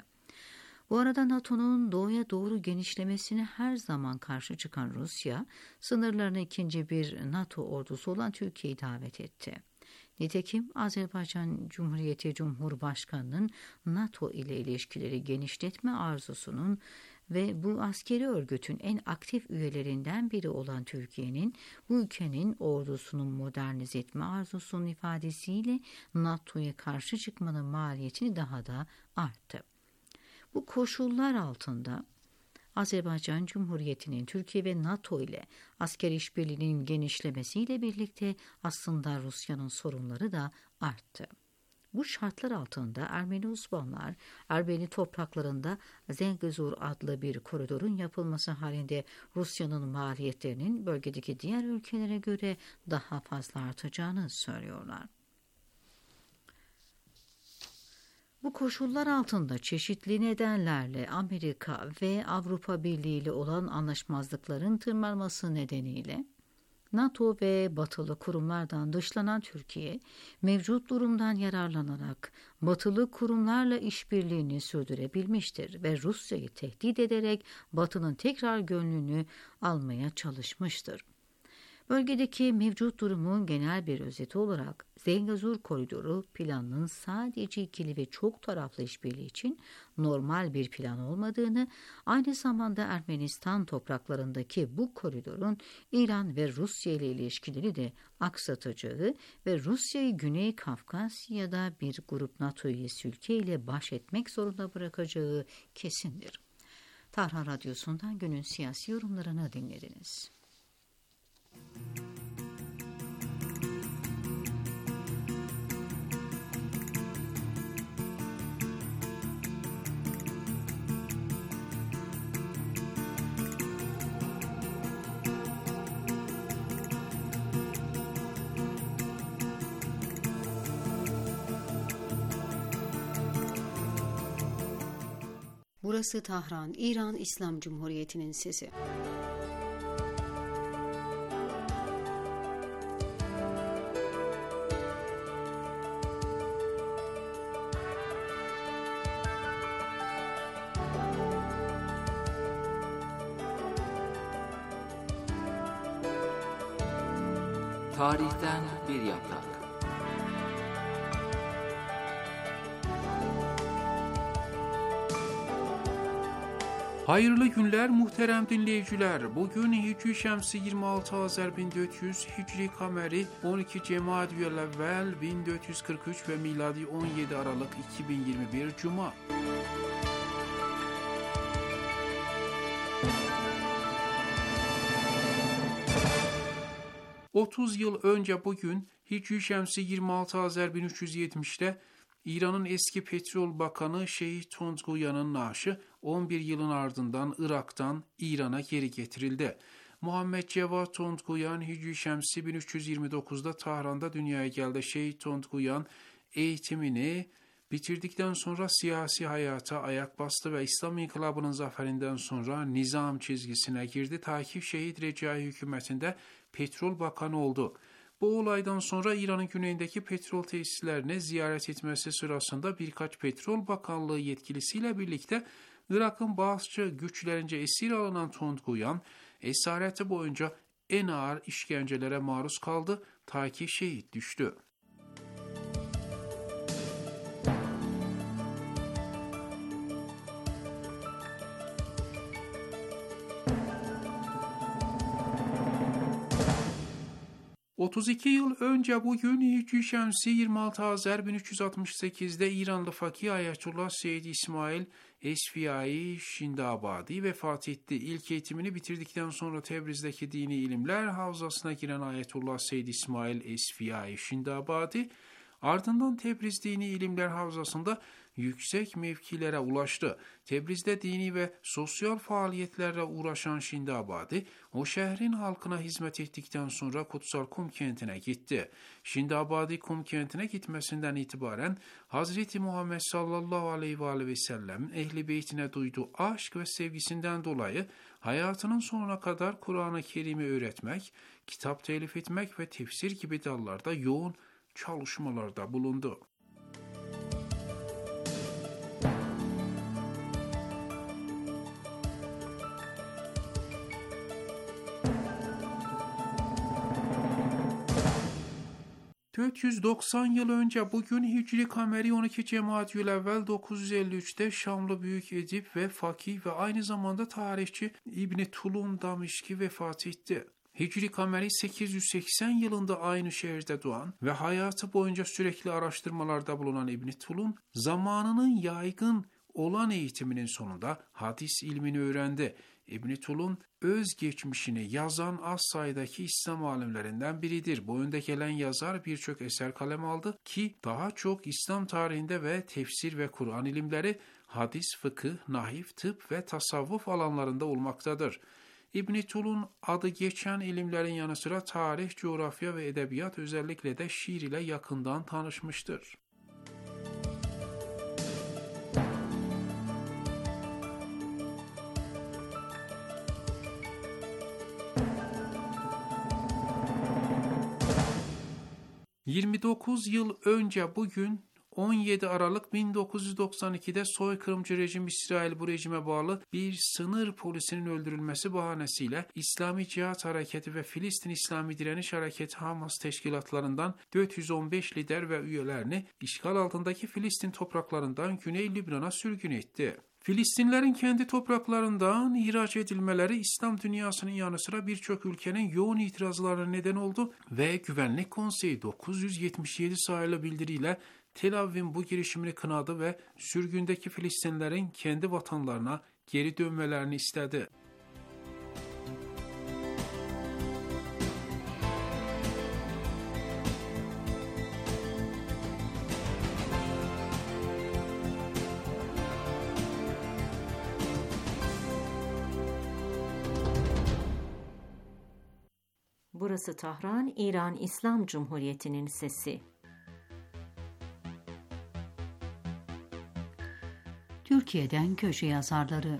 Bu arada NATO'nun doğuya doğru genişlemesine her zaman karşı çıkan Rusya, sınırlarına ikinci bir NATO ordusu olan Türkiye'yi davet etti. Nitekim Azerbaycan Cumhuriyeti Cumhurbaşkanı'nın NATO ile ilişkileri genişletme arzusunun ve bu askeri örgütün en aktif üyelerinden biri olan Türkiye'nin bu ülkenin ordusunu modernize etme arzusunun ifadesiyle NATO'ya karşı çıkmanın maliyetini daha da arttı. Bu koşullar altında Azerbaycan Cumhuriyeti'nin Türkiye ve NATO ile askeri işbirliğinin genişlemesiyle birlikte aslında Rusya'nın sorunları da arttı. Bu şartlar altında Ermeni uzmanlar Ermeni topraklarında Zengezur adlı bir koridorun yapılması halinde Rusya'nın maliyetlerinin bölgedeki diğer ülkelere göre daha fazla artacağını söylüyorlar. Bu koşullar altında çeşitli nedenlerle Amerika ve Avrupa Birliği ile olan anlaşmazlıkların tırmanması nedeniyle NATO ve batılı kurumlardan dışlanan Türkiye, mevcut durumdan yararlanarak batılı kurumlarla işbirliğini sürdürebilmiştir ve Rusya'yı tehdit ederek batının tekrar gönlünü almaya çalışmıştır. Bölgedeki mevcut durumun genel bir özeti olarak Zengezur Koridoru planının sadece ikili ve çok taraflı işbirliği için normal bir plan olmadığını, aynı zamanda Ermenistan topraklarındaki bu koridorun İran ve Rusya ile ilişkileri de aksatacağı ve Rusya'yı Güney Kafkasya'da bir grup NATO üyesi ülke ile baş etmek zorunda bırakacağı kesindir. Tahran Radyosu'ndan günün siyasi yorumlarını dinlediniz. Burası Tahran, İran İslam Cumhuriyeti'nin sesi. Tarihten bir yaprak. Hayırlı günler muhterem dinleyiciler. Bugün Hicri Şemsi yirmi altı Azar bin dört yüz, Hicri Kameri on iki Cemadiyevvel bin dört yüz kırk üç ve miladi on yedi Aralık iki bin yirmi bir Cuma. otuz yıl önce bugün Hicri Şemsi yirmi altı Azar bin üç yüz yetmişte İran'ın eski petrol bakanı Şeyh Tondguyan'ın naaşı on bir yılın ardından Irak'tan İran'a geri getirildi. Muhammed Cevat Tondguyan Hicri Şemsi bin üç yüz yirmi dokuzda Tahran'da dünyaya geldi. Şeyh Tondguyan eğitimini bitirdikten sonra siyasi hayata ayak bastı ve İslam İnkılabı'nın zaferinden sonra nizam çizgisine girdi. Ta ki Şehit Recai hükümetinde petrol bakanı oldu. Bu olaydan sonra İran'ın güneyindeki petrol tesislerini ziyaret etmesi sırasında birkaç petrol bakanlığı yetkilisiyle birlikte Irak'ın Baasçı güçlerince esir alınan Tondguyan, esareti boyunca en ağır işkencelere maruz kaldı ta ki şehit düştü. otuz iki yıl önce bugün Hicri Şemsi yirmi altı Azar bin üç yüz altmış sekizde İranlı fakih Ayetullah Seyyid İsmail Esfiyai Şindabadi vefat etti. İlk eğitimini bitirdikten sonra Tebriz'deki dini ilimler havzasına giren Ayetullah Seyyid İsmail Esfiyai Şindabadi, ardından Tebriz Dini İlimler Havzası'nda yüksek mevkilere ulaştı. Tebriz'de dini ve sosyal faaliyetlerle uğraşan Şindabadi, o şehrin halkına hizmet ettikten sonra Kutsal Kum kentine gitti. Şindabadi Kum kentine gitmesinden itibaren Hazreti Muhammed sallallahu aleyhi ve aleyhi ve sellem ehli beytine duyduğu aşk ve sevgisinden dolayı hayatının sonuna kadar Kur'an-ı Kerim'i öğretmek, kitap telif etmek ve tefsir gibi dallarda yoğun çalışmalarda bulundu. dört yüz doksan yıl önce bugün Hicri Kameri on iki Cemadiyevvel dokuz yüz elli üçte Şamlı büyük edip ve fakih ve aynı zamanda tarihçi İbn Tulun Damişki vefat etti. Hicri Kameri sekiz yüz seksen yılında aynı şehirde doğan ve hayatı boyunca sürekli araştırmalarda bulunan İbn Tulun, zamanının yaygın olan eğitiminin sonunda hadis ilmini öğrendi. İbn Tulun, öz geçmişini yazan az sayıdaki İslam alimlerinden biridir. Bu önde gelen yazar birçok eser kaleme aldı ki daha çok İslam tarihinde ve tefsir ve Kur'an ilimleri, hadis, fıkıh, nahiv, tıp ve tasavvuf alanlarında olmaktadır. İbn Tulun adı geçen ilimlerin yanı sıra tarih, coğrafya ve edebiyat, özellikle de şiir ile yakından tanışmıştır. yirmi dokuz yıl önce bugün on yedi Aralık bin dokuz yüz doksan ikide soykırımcı rejim İsrail bu rejime bağlı bir sınır polisinin öldürülmesi bahanesiyle İslami Cihat Hareketi ve Filistin İslami Direniş Hareketi Hamas teşkilatlarından dört yüz on beş lider ve üyelerini işgal altındaki Filistin topraklarından Güney Lübnan'a sürgün etti. Filistinlerin kendi topraklarından ihraç edilmeleri İslam dünyasının yanı sıra birçok ülkenin yoğun itirazlarına neden oldu ve Güvenlik Konseyi dokuz yüz yetmiş yedi sayılı bildiriyle Tel Aviv'in bu girişimini kınadı ve sürgündeki Filistinlerin kendi vatanlarına geri dönmelerini istedi. Burası Tahran, İran İslam Cumhuriyeti'nin sesi. Türkiye'den köşe yazarları.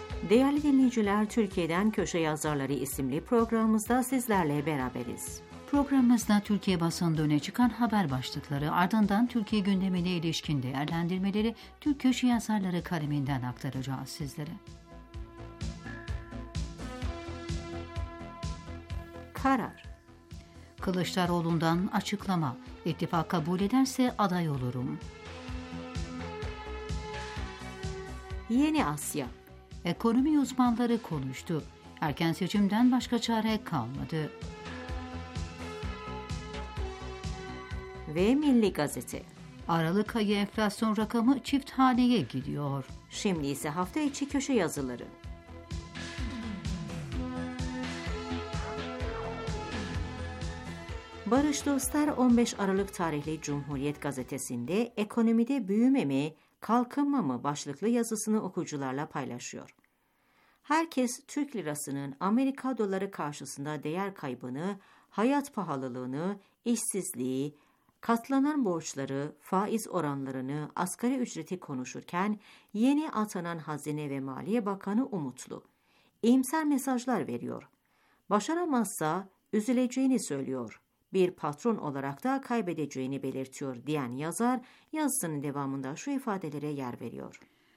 Değerli dinleyiciler, Türkiye'den Köşe Yazarları isimli programımızda sizlerle beraberiz. Programımızda Türkiye basında öne çıkan haber başlıkları, ardından Türkiye gündemine ilişkin değerlendirmeleri Türk köşe yazarları kaleminden aktaracağız sizlere. Karar. Kılıçdaroğlu'ndan açıklama. İttifak kabul ederse aday olurum. Yeni Asya. Ekonomi uzmanları konuştu. Erken seçimden başka çare kalmadı. Ve Milli Gazete. Aralık ayı enflasyon rakamı çift haneye gidiyor. Şimdi ise hafta içi köşe yazıları. Barış Dostlar on beş Aralık tarihli Cumhuriyet Gazetesi'nde ekonomide büyüme mi, kalkınma mı başlıklı yazısını okuyucularla paylaşıyor. Herkes Türk lirasının Amerika doları karşısında değer kaybını, hayat pahalılığını, işsizliği, katlanan borçları, faiz oranlarını, asgari ücreti konuşurken yeni atanan Hazine ve Maliye Bakanı umutlu. İyimser mesajlar veriyor. Başaramazsa üzüleceğini söylüyor. Bir patron olarak da kaybedeceğini belirtiyor diyen yazar yazısının devamında şu ifadelere yer veriyor.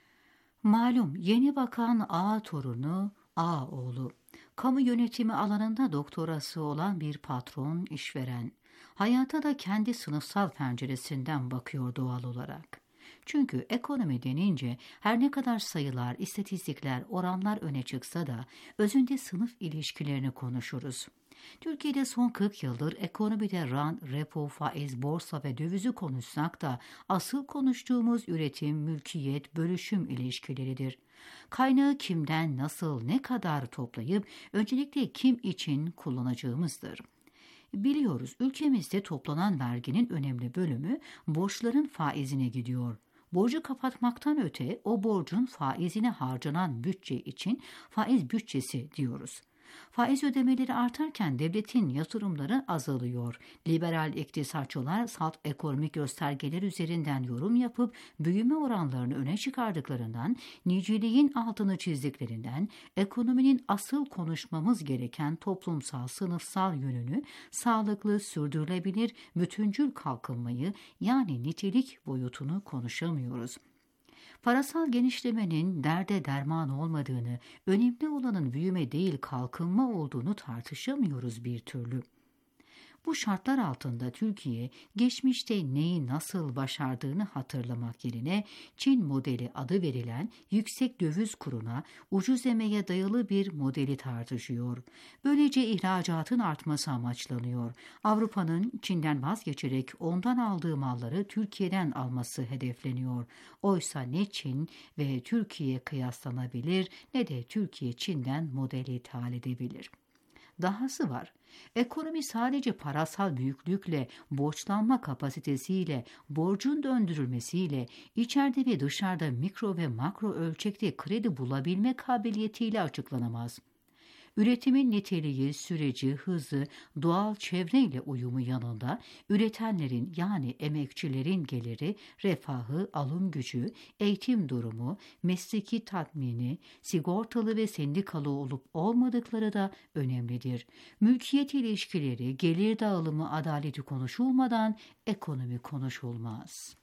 Malum yeni bakan ağa torunu, ağa oğlu. Kamu yönetimi alanında doktorası olan bir patron, işveren. Hayata da kendi sınıfsal penceresinden bakıyor doğal olarak. Çünkü ekonomi denince her ne kadar sayılar, istatistikler, oranlar öne çıksa da özünde sınıf ilişkilerini konuşuruz. Türkiye'de son kırk yıldır ekonomide rant, repo, faiz, borsa ve dövizi konuşsak da asıl konuştuğumuz üretim, mülkiyet, bölüşüm ilişkileridir. Kaynağı kimden, nasıl, ne kadar toplayıp öncelikle kim için kullanacağımızdır. Biliyoruz ülkemizde toplanan verginin önemli bölümü borçların faizine gidiyor. Borcu kapatmaktan öte o borcun faizine harcanan bütçe için faiz bütçesi diyoruz. Faiz ödemeleri artarken devletin yatırımları azalıyor. Liberal iktisatçılar salt ekonomik göstergeler üzerinden yorum yapıp büyüme oranlarını öne çıkardıklarından, niceliğin altını çizdiklerinden ekonominin asıl konuşmamız gereken toplumsal, sınıfsal yönünü, sağlıklı, sürdürülebilir, bütüncül kalkınmayı yani nitelik boyutunu konuşamıyoruz. Parasal genişlemenin derde derman olmadığını, önemli olanın büyüme değil kalkınma olduğunu tartışamıyoruz bir türlü. Bu şartlar altında Türkiye, geçmişte neyi nasıl başardığını hatırlamak yerine Çin modeli adı verilen yüksek döviz kuruna, ucuz emeğe dayalı bir modeli tartışıyor. Böylece ihracatın artması amaçlanıyor. Avrupa'nın Çin'den vazgeçerek ondan aldığı malları Türkiye'den alması hedefleniyor. Oysa ne Çin ve Türkiye kıyaslanabilir ne de Türkiye Çin'den modeli ithal edebilir. Dahası var. Ekonomi sadece parasal büyüklükle, borçlanma kapasitesiyle, borcun döndürülmesiyle, içeride ve dışarıda mikro ve makro ölçekte kredi bulabilme kabiliyetiyle açıklanamaz. Üretimin niteliği, süreci, hızı, doğal çevreyle uyumu yanında üretenlerin yani emekçilerin geliri, refahı, alım gücü, eğitim durumu, mesleki tatmini, sigortalı ve sendikalı olup olmadıkları da önemlidir. Mülkiyet ilişkileri, gelir dağılımı adaleti konuşulmadan ekonomi konuşulmaz.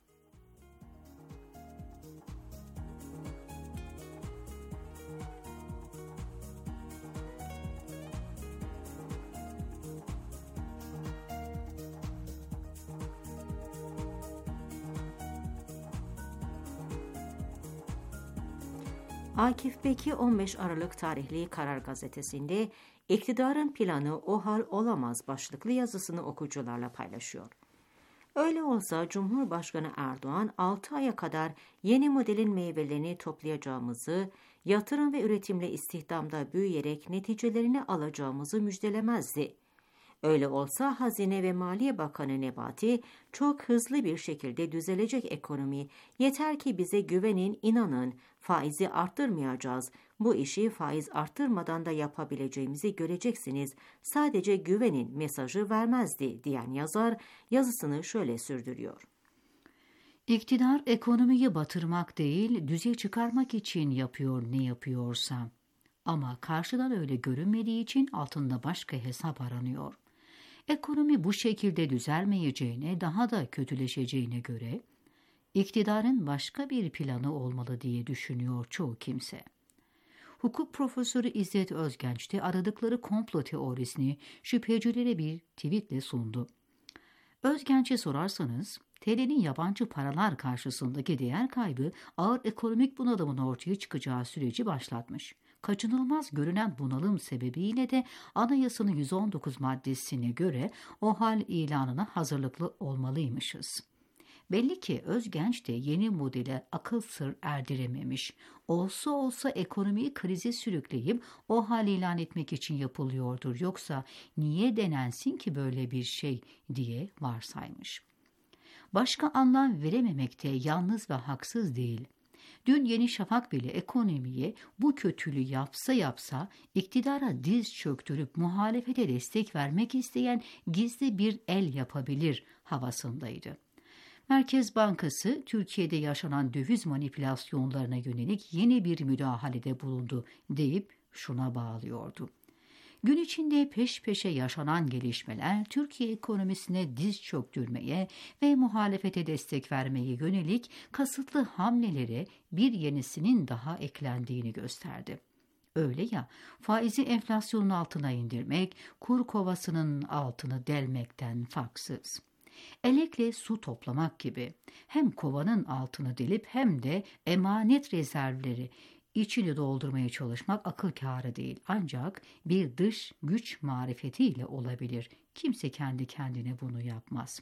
Akif Beki on beş Aralık tarihli Karar Gazetesi'nde iktidarın planı o hal olamaz başlıklı yazısını okuyucularla paylaşıyor. Öyle olsa Cumhurbaşkanı Erdoğan altı aya kadar yeni modelin meyvelerini toplayacağımızı, yatırım ve üretimle istihdamda büyüyerek neticelerini alacağımızı müjdelemezdi. Öyle olsa Hazine ve Maliye Bakanı Nebati çok hızlı bir şekilde düzelecek ekonomi, yeter ki bize güvenin, inanın, faizi arttırmayacağız, bu işi faiz arttırmadan da yapabileceğimizi göreceksiniz, sadece güvenin mesajı vermezdi diyen yazar yazısını şöyle sürdürüyor. İktidar ekonomiyi batırmak değil, düze çıkarmak için yapıyor ne yapıyorsa. Ama karşıdan öyle görünmediği için altında başka hesap aranıyor. Ekonomi bu şekilde düzelmeyeceğine, daha da kötüleşeceğine göre iktidarın başka bir planı olmalı diye düşünüyor çoğu kimse. Hukuk profesörü İzzet Özgenç de aradıkları komplo teorisini şüphecilere bir tweetle sundu. Özgenç'e sorarsanız, T L'nin yabancı paralar karşısındaki değer kaybı ağır ekonomik bunalımın ortaya çıkacağı süreci başlatmış. Kaçınılmaz görünen bunalım sebebiyle de anayasanın yüz on dokuz maddesine göre o hal ilanına hazırlıklı olmalıymışız. Belli ki Özgenç de yeni modele akıl sır erdirememiş. Olsa olsa ekonomiyi krize sürükleyip o hal ilan etmek için yapılıyordur. Yoksa niye denensin ki böyle bir şey diye varsaymış. Başka anlam verememekte yalnız ve haksız değil. Dün Yeni Şafak bile ekonomiye bu kötülüğü yapsa yapsa iktidara diz çöktürüp muhalefete destek vermek isteyen gizli bir el yapabilir havasındaydı. Merkez Bankası Türkiye'de yaşanan döviz manipülasyonlarına yönelik yeni bir müdahalede bulundu deyip şuna bağlıyordu. Gün içinde peş peşe yaşanan gelişmeler Türkiye ekonomisine diz çöktürmeye ve muhalefete destek vermeye yönelik kasıtlı hamlelere bir yenisinin daha eklendiğini gösterdi. Öyle ya, faizi enflasyonun altına indirmek, kur kovasının altını delmekten farksız. Elekle su toplamak gibi hem kovanın altını delip hem de emanet rezervleri içini doldurmaya çalışmak akıl kârı değil. Ancak bir dış güç marifetiyle olabilir. Kimse kendi kendine bunu yapmaz.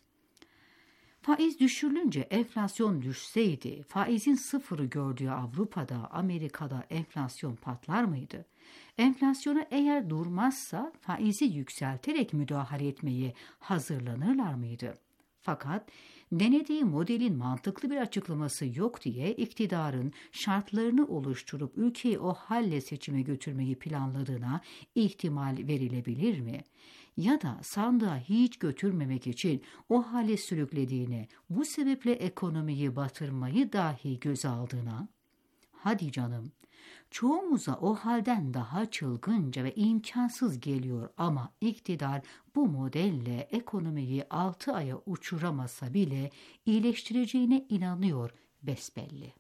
Faiz düşürülünce enflasyon düşseydi, faizin sıfırı gördüğü Avrupa'da, Amerika'da enflasyon patlar mıydı? Enflasyona eğer durmazsa faizi yükselterek müdahale etmeye hazırlanırlar mıydı? Fakat denediği modelin mantıklı bir açıklaması yok diye iktidarın şartlarını oluşturup ülkeyi o halle seçime götürmeyi planladığına ihtimal verilebilir mi? Ya da sandığa hiç götürmemek için o hale sürüklediğine, bu sebeple ekonomiyi batırmayı dahi göze aldığına? Hadi canım, çoğumuza o halden daha çılgınca ve imkansız geliyor ama iktidar bu modelle ekonomiyi altı aya uçuramasa bile iyileştireceğine inanıyor besbelli.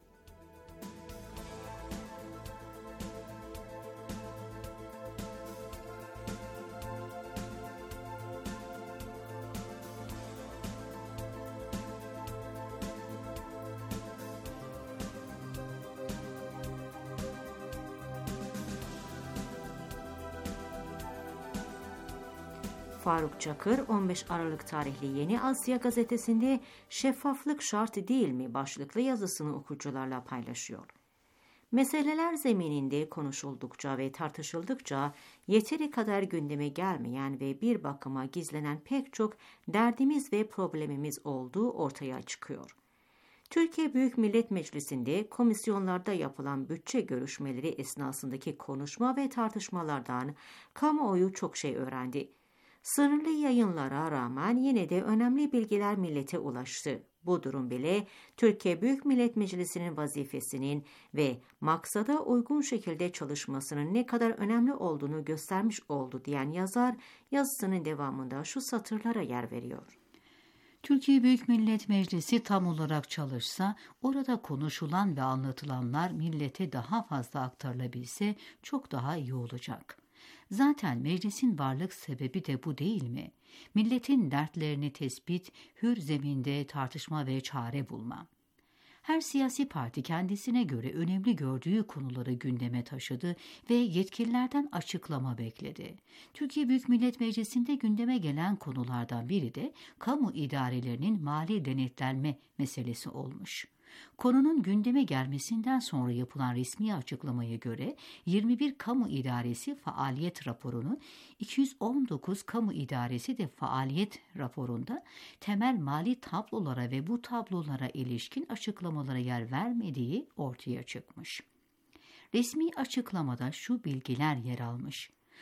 Faruk Çakır on beş Aralık tarihli Yeni Asya gazetesinde "Şeffaflık şart değil mi?" başlıklı yazısını okuyucularla paylaşıyor. Meseleler zemininde konuşuldukça ve tartışıldıkça yeteri kadar gündeme gelmeyen ve bir bakıma gizlenen pek çok derdimiz ve problemimiz olduğu ortaya çıkıyor. Türkiye Büyük Millet Meclisi'nde komisyonlarda yapılan bütçe görüşmeleri esnasındaki konuşma ve tartışmalardan kamuoyu çok şey öğrendi. Sınırlı yayınlara rağmen yine de önemli bilgiler millete ulaştı. Bu durum bile Türkiye Büyük Millet Meclisi'nin vazifesinin ve maksada uygun şekilde çalışmasının ne kadar önemli olduğunu göstermiş oldu diyen yazar yazısının devamında şu satırlara yer veriyor. Türkiye Büyük Millet Meclisi tam olarak çalışsa, orada konuşulan ve anlatılanlar millete daha fazla aktarılabilse çok daha iyi olacak. Zaten meclisin varlık sebebi de bu değil mi? Milletin dertlerini tespit, hür zeminde tartışma ve çare bulma. Her siyasi parti kendisine göre önemli gördüğü konuları gündeme taşıdı ve yetkililerden açıklama bekledi. Türkiye Büyük Millet Meclisi'nde gündeme gelen konulardan biri de kamu idarelerinin mali denetlenme meselesi olmuş. Konunun gündeme gelmesinden sonra yapılan resmi açıklamaya göre yirmi bir kamu idaresi faaliyet raporunu, iki yüz on dokuz kamu idaresi de faaliyet raporunda temel mali tablolara ve bu tablolara ilişkin açıklamalara yer vermediği ortaya çıkmış. Resmi açıklamada şu bilgiler yer almış.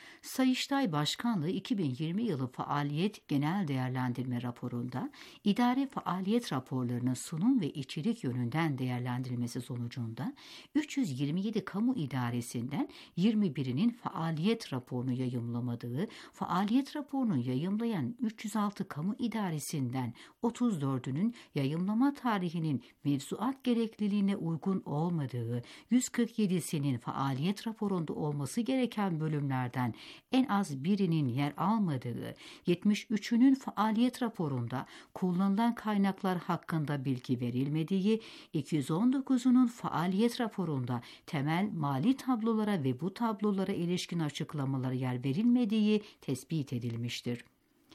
Sayıştay Başkanlığı iki bin yirmi yılı faaliyet genel değerlendirme raporunda idare faaliyet raporlarının sunum ve içerik yönünden değerlendirilmesi sonucunda üç yüz yirmi yedi kamu idaresinden yirmi birinin faaliyet raporunu yayımlamadığı, faaliyet raporunu yayımlayan üç yüz altı kamu idaresinden otuz dördünün yayımlama tarihinin mevzuat gerekliliğine uygun olmadığı, yüz kırk yedisinin faaliyet raporunda olması gereken bölümlerden en az birinin yer almadığı, yetmiş üçünün faaliyet raporunda kullanılan kaynaklar hakkında bilgi verilmediği, iki yüz on dokuzunun faaliyet raporunda temel mali tablolara ve bu tablolara ilişkin açıklamalara yer verilmediği tespit edilmiştir.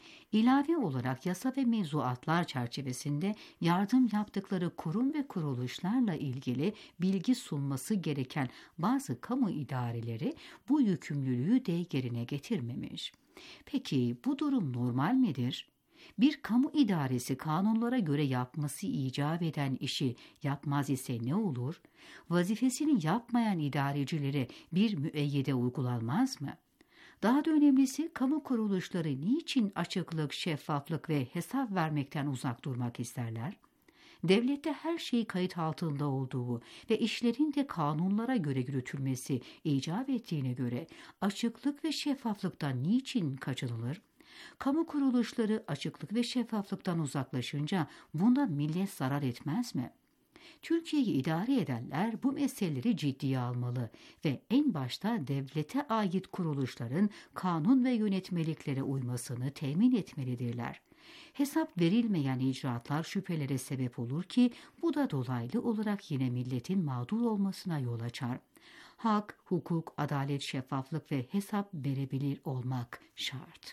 İlave olarak yasa ve mevzuatlar çerçevesinde yardım yaptıkları kurum ve kuruluşlarla ilgili bilgi sunması gereken bazı kamu idareleri bu yükümlülüğü de yerine getirmemiş. Peki bu durum normal midir? Bir kamu idaresi kanunlara göre yapması icap eden işi yapmaz ise ne olur? Vazifesini yapmayan idarecilere bir müeyyide uygulanmaz mı? Daha da önemlisi, kamu kuruluşları niçin açıklık, şeffaflık ve hesap vermekten uzak durmak isterler? Devlette her şey kayıt altında olduğu ve işlerin de kanunlara göre yürütülmesi icap ettiğine göre açıklık ve şeffaflıktan niçin kaçınılır? Kamu kuruluşları açıklık ve şeffaflıktan uzaklaşınca bundan millet zarar etmez mi? Türkiye'yi idare edenler bu meseleleri ciddiye almalı ve en başta devlete ait kuruluşların kanun ve yönetmeliklere uymasını temin etmelidirler. Hesap verilmeyen icraatlar şüphelere sebep olur ki bu da dolaylı olarak yine milletin mağdur olmasına yol açar. Hak, hukuk, adalet, şeffaflık ve hesap verebilir olmak şart.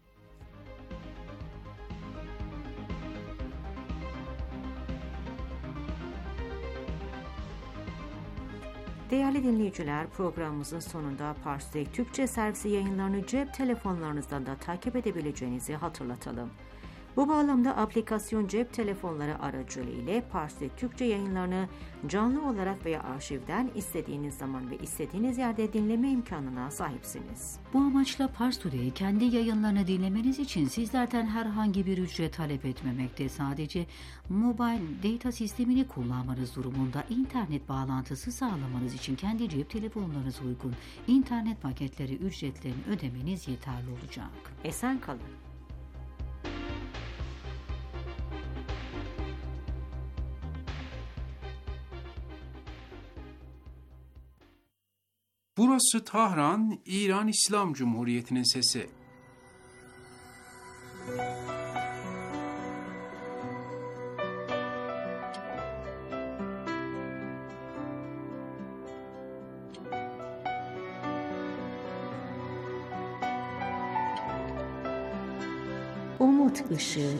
Değerli dinleyiciler, programımızın sonunda Parsley Türkçe servisi yayınlarını cep telefonlarınızdan da takip edebileceğinizi hatırlatalım. Bu bağlamda aplikasyon cep telefonları aracılığıyla Parsley Türkçe yayınlarını canlı olarak veya arşivden istediğiniz zaman ve istediğiniz yerde dinleme imkanına sahipsiniz. Bu amaçla Pars Today'i kendi yayınlarını dinlemeniz için sizlerden herhangi bir ücret talep etmemekte. Sadece mobile data sistemini kullanmanız durumunda internet bağlantısı sağlamanız için kendi cep telefonlarınıza uygun internet paketleri ücretlerini ödemeniz yeterli olacak. Esen kalın. Burası Tahran, İran İslam Cumhuriyeti'nin sesi. Umut Işığı.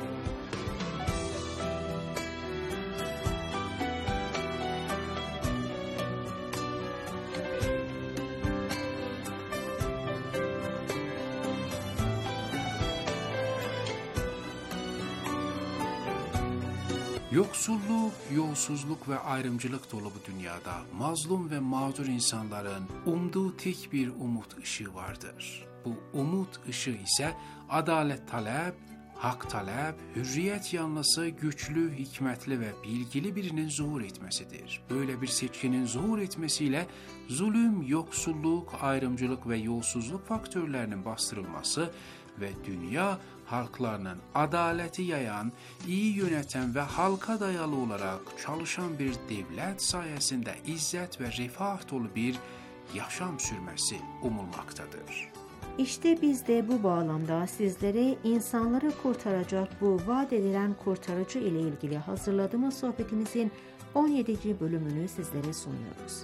Yoksulluk, yolsuzluk ve ayrımcılık dolu bu dünyada mazlum ve mağdur insanların umduğu tek bir umut ışığı vardır. Bu umut ışığı ise adalet talep, hak talep, hürriyet yanlısı, güçlü, hikmetli ve bilgili birinin zuhur etmesidir. Böyle bir seçkinin zuhur etmesiyle zulüm, yoksulluk, ayrımcılık ve yolsuzluk faktörlerinin bastırılması ve dünya halklarının adaleti yayan, iyi yöneten ve halka dayalı olarak çalışan bir devlet sayesinde izzet ve refah dolu bir yaşam sürmesi umulmaktadır. İşte biz de bu bağlamda sizlere insanları kurtaracak bu vaat edilen kurtarıcı ile ilgili hazırladığımız sohbetimizin on yedinci bölümünü sizlere sunuyoruz.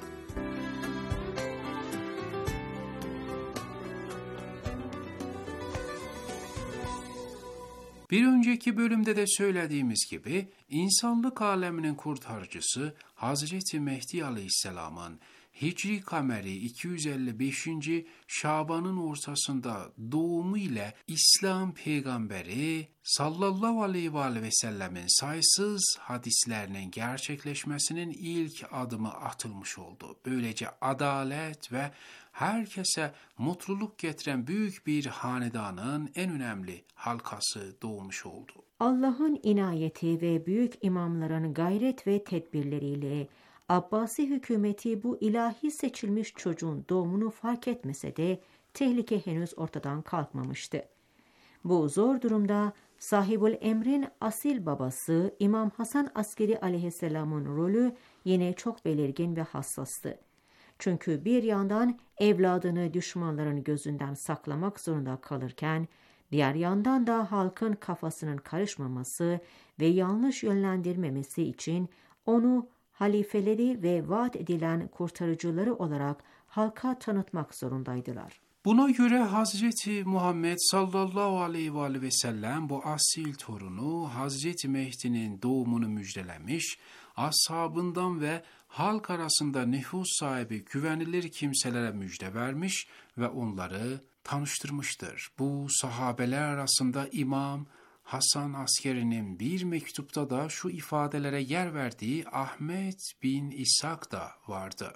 Bir önceki bölümde de söylediğimiz gibi insanlık aleminin kurtarıcısı Hazreti Mehdi Aleyhisselam'ın Hicri kameri iki yüz elli beşinci Şaban'ın ortasında doğumu ile İslam peygamberi sallallahu aleyhi ve sellemin sayısız hadislerinin gerçekleşmesinin ilk adımı atılmış oldu. Böylece adalet ve herkese mutluluk getiren büyük bir hanedanın en önemli halkası doğmuş oldu. Allah'ın inayeti ve büyük imamların gayret ve tedbirleriyle Abbasi hükümeti bu ilahi seçilmiş çocuğun doğumunu fark etmese de tehlike henüz ortadan kalkmamıştı. Bu zor durumda sahibül emrin asil babası İmam Hasan Askeri aleyhisselamın rolü yine çok belirgin ve hassastı. Çünkü bir yandan evladını düşmanların gözünden saklamak zorunda kalırken, diğer yandan da halkın kafasının karışmaması ve yanlış yönlendirmemesi için onu halifeleri ve vaat edilen kurtarıcıları olarak halka tanıtmak zorundaydılar. Buna göre Hazreti Muhammed sallallahu aleyhi ve sellem bu asil torunu Hazreti Mehdi'nin doğumunu müjdelemiş, ashabından ve halk arasında nüfuz sahibi güvenilir kimselere müjde vermiş ve onları tanıştırmıştır. Bu sahabeler arasında İmam Hasan Askeri'nin bir mektupta da şu ifadelere yer verdiği Ahmet bin İshak da vardı.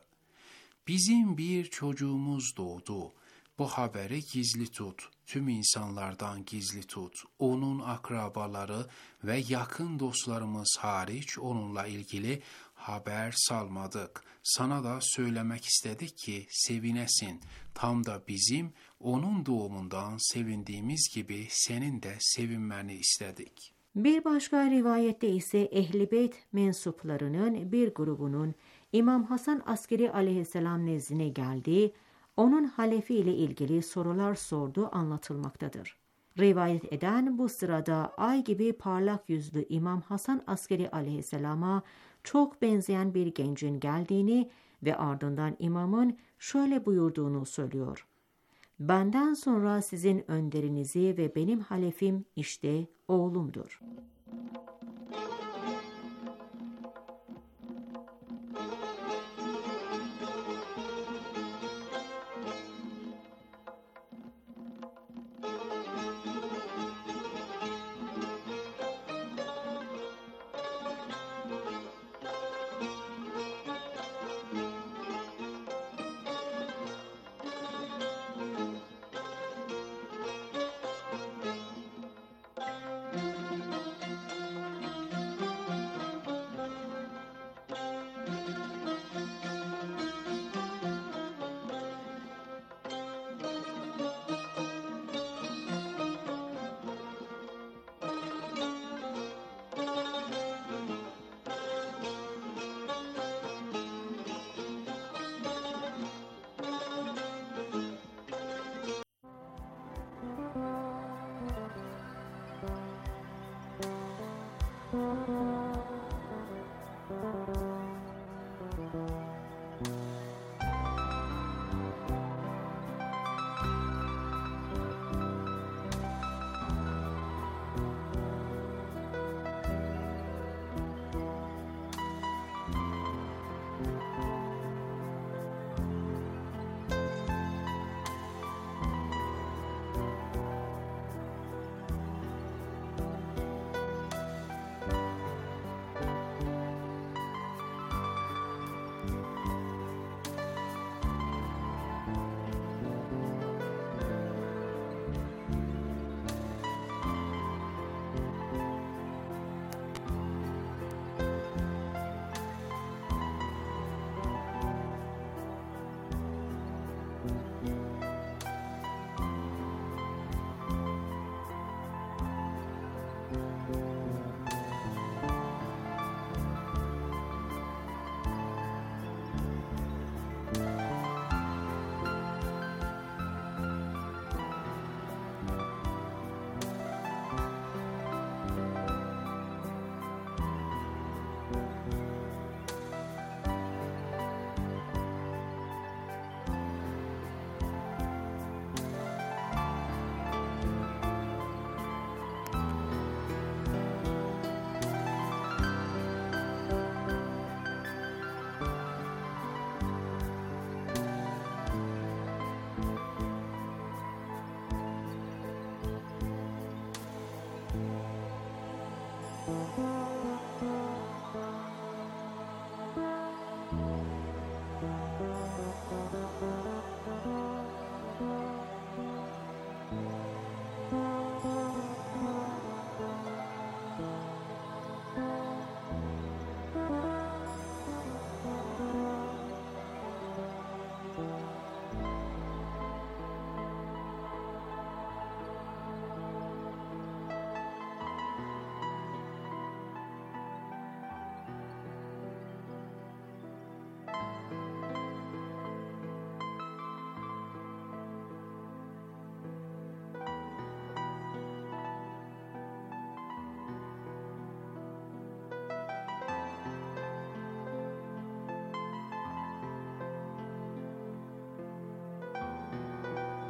Bizim bir çocuğumuz doğdu. Bu haberi gizli tut, tüm insanlardan gizli tut. Onun akrabaları ve yakın dostlarımız hariç onunla ilgili haber salmadık. Sana da söylemek istedik ki sevinesin. Tam da bizim onun doğumundan sevindiğimiz gibi senin de sevinmeni istedik. Bir başka rivayette ise Ehl-i Beyt mensuplarının bir grubunun İmam Hasan Askeri aleyhisselam nezdine geldiği, onun halefi ile ilgili sorular sorduğu anlatılmaktadır. Rivayet eden bu sırada ay gibi parlak yüzlü İmam Hasan Askeri aleyhisselama çok benzeyen bir gencin geldiğini ve ardından imamın şöyle buyurduğunu söylüyor. Benden sonra sizin önderinizi ve benim halefim işte oğlumdur.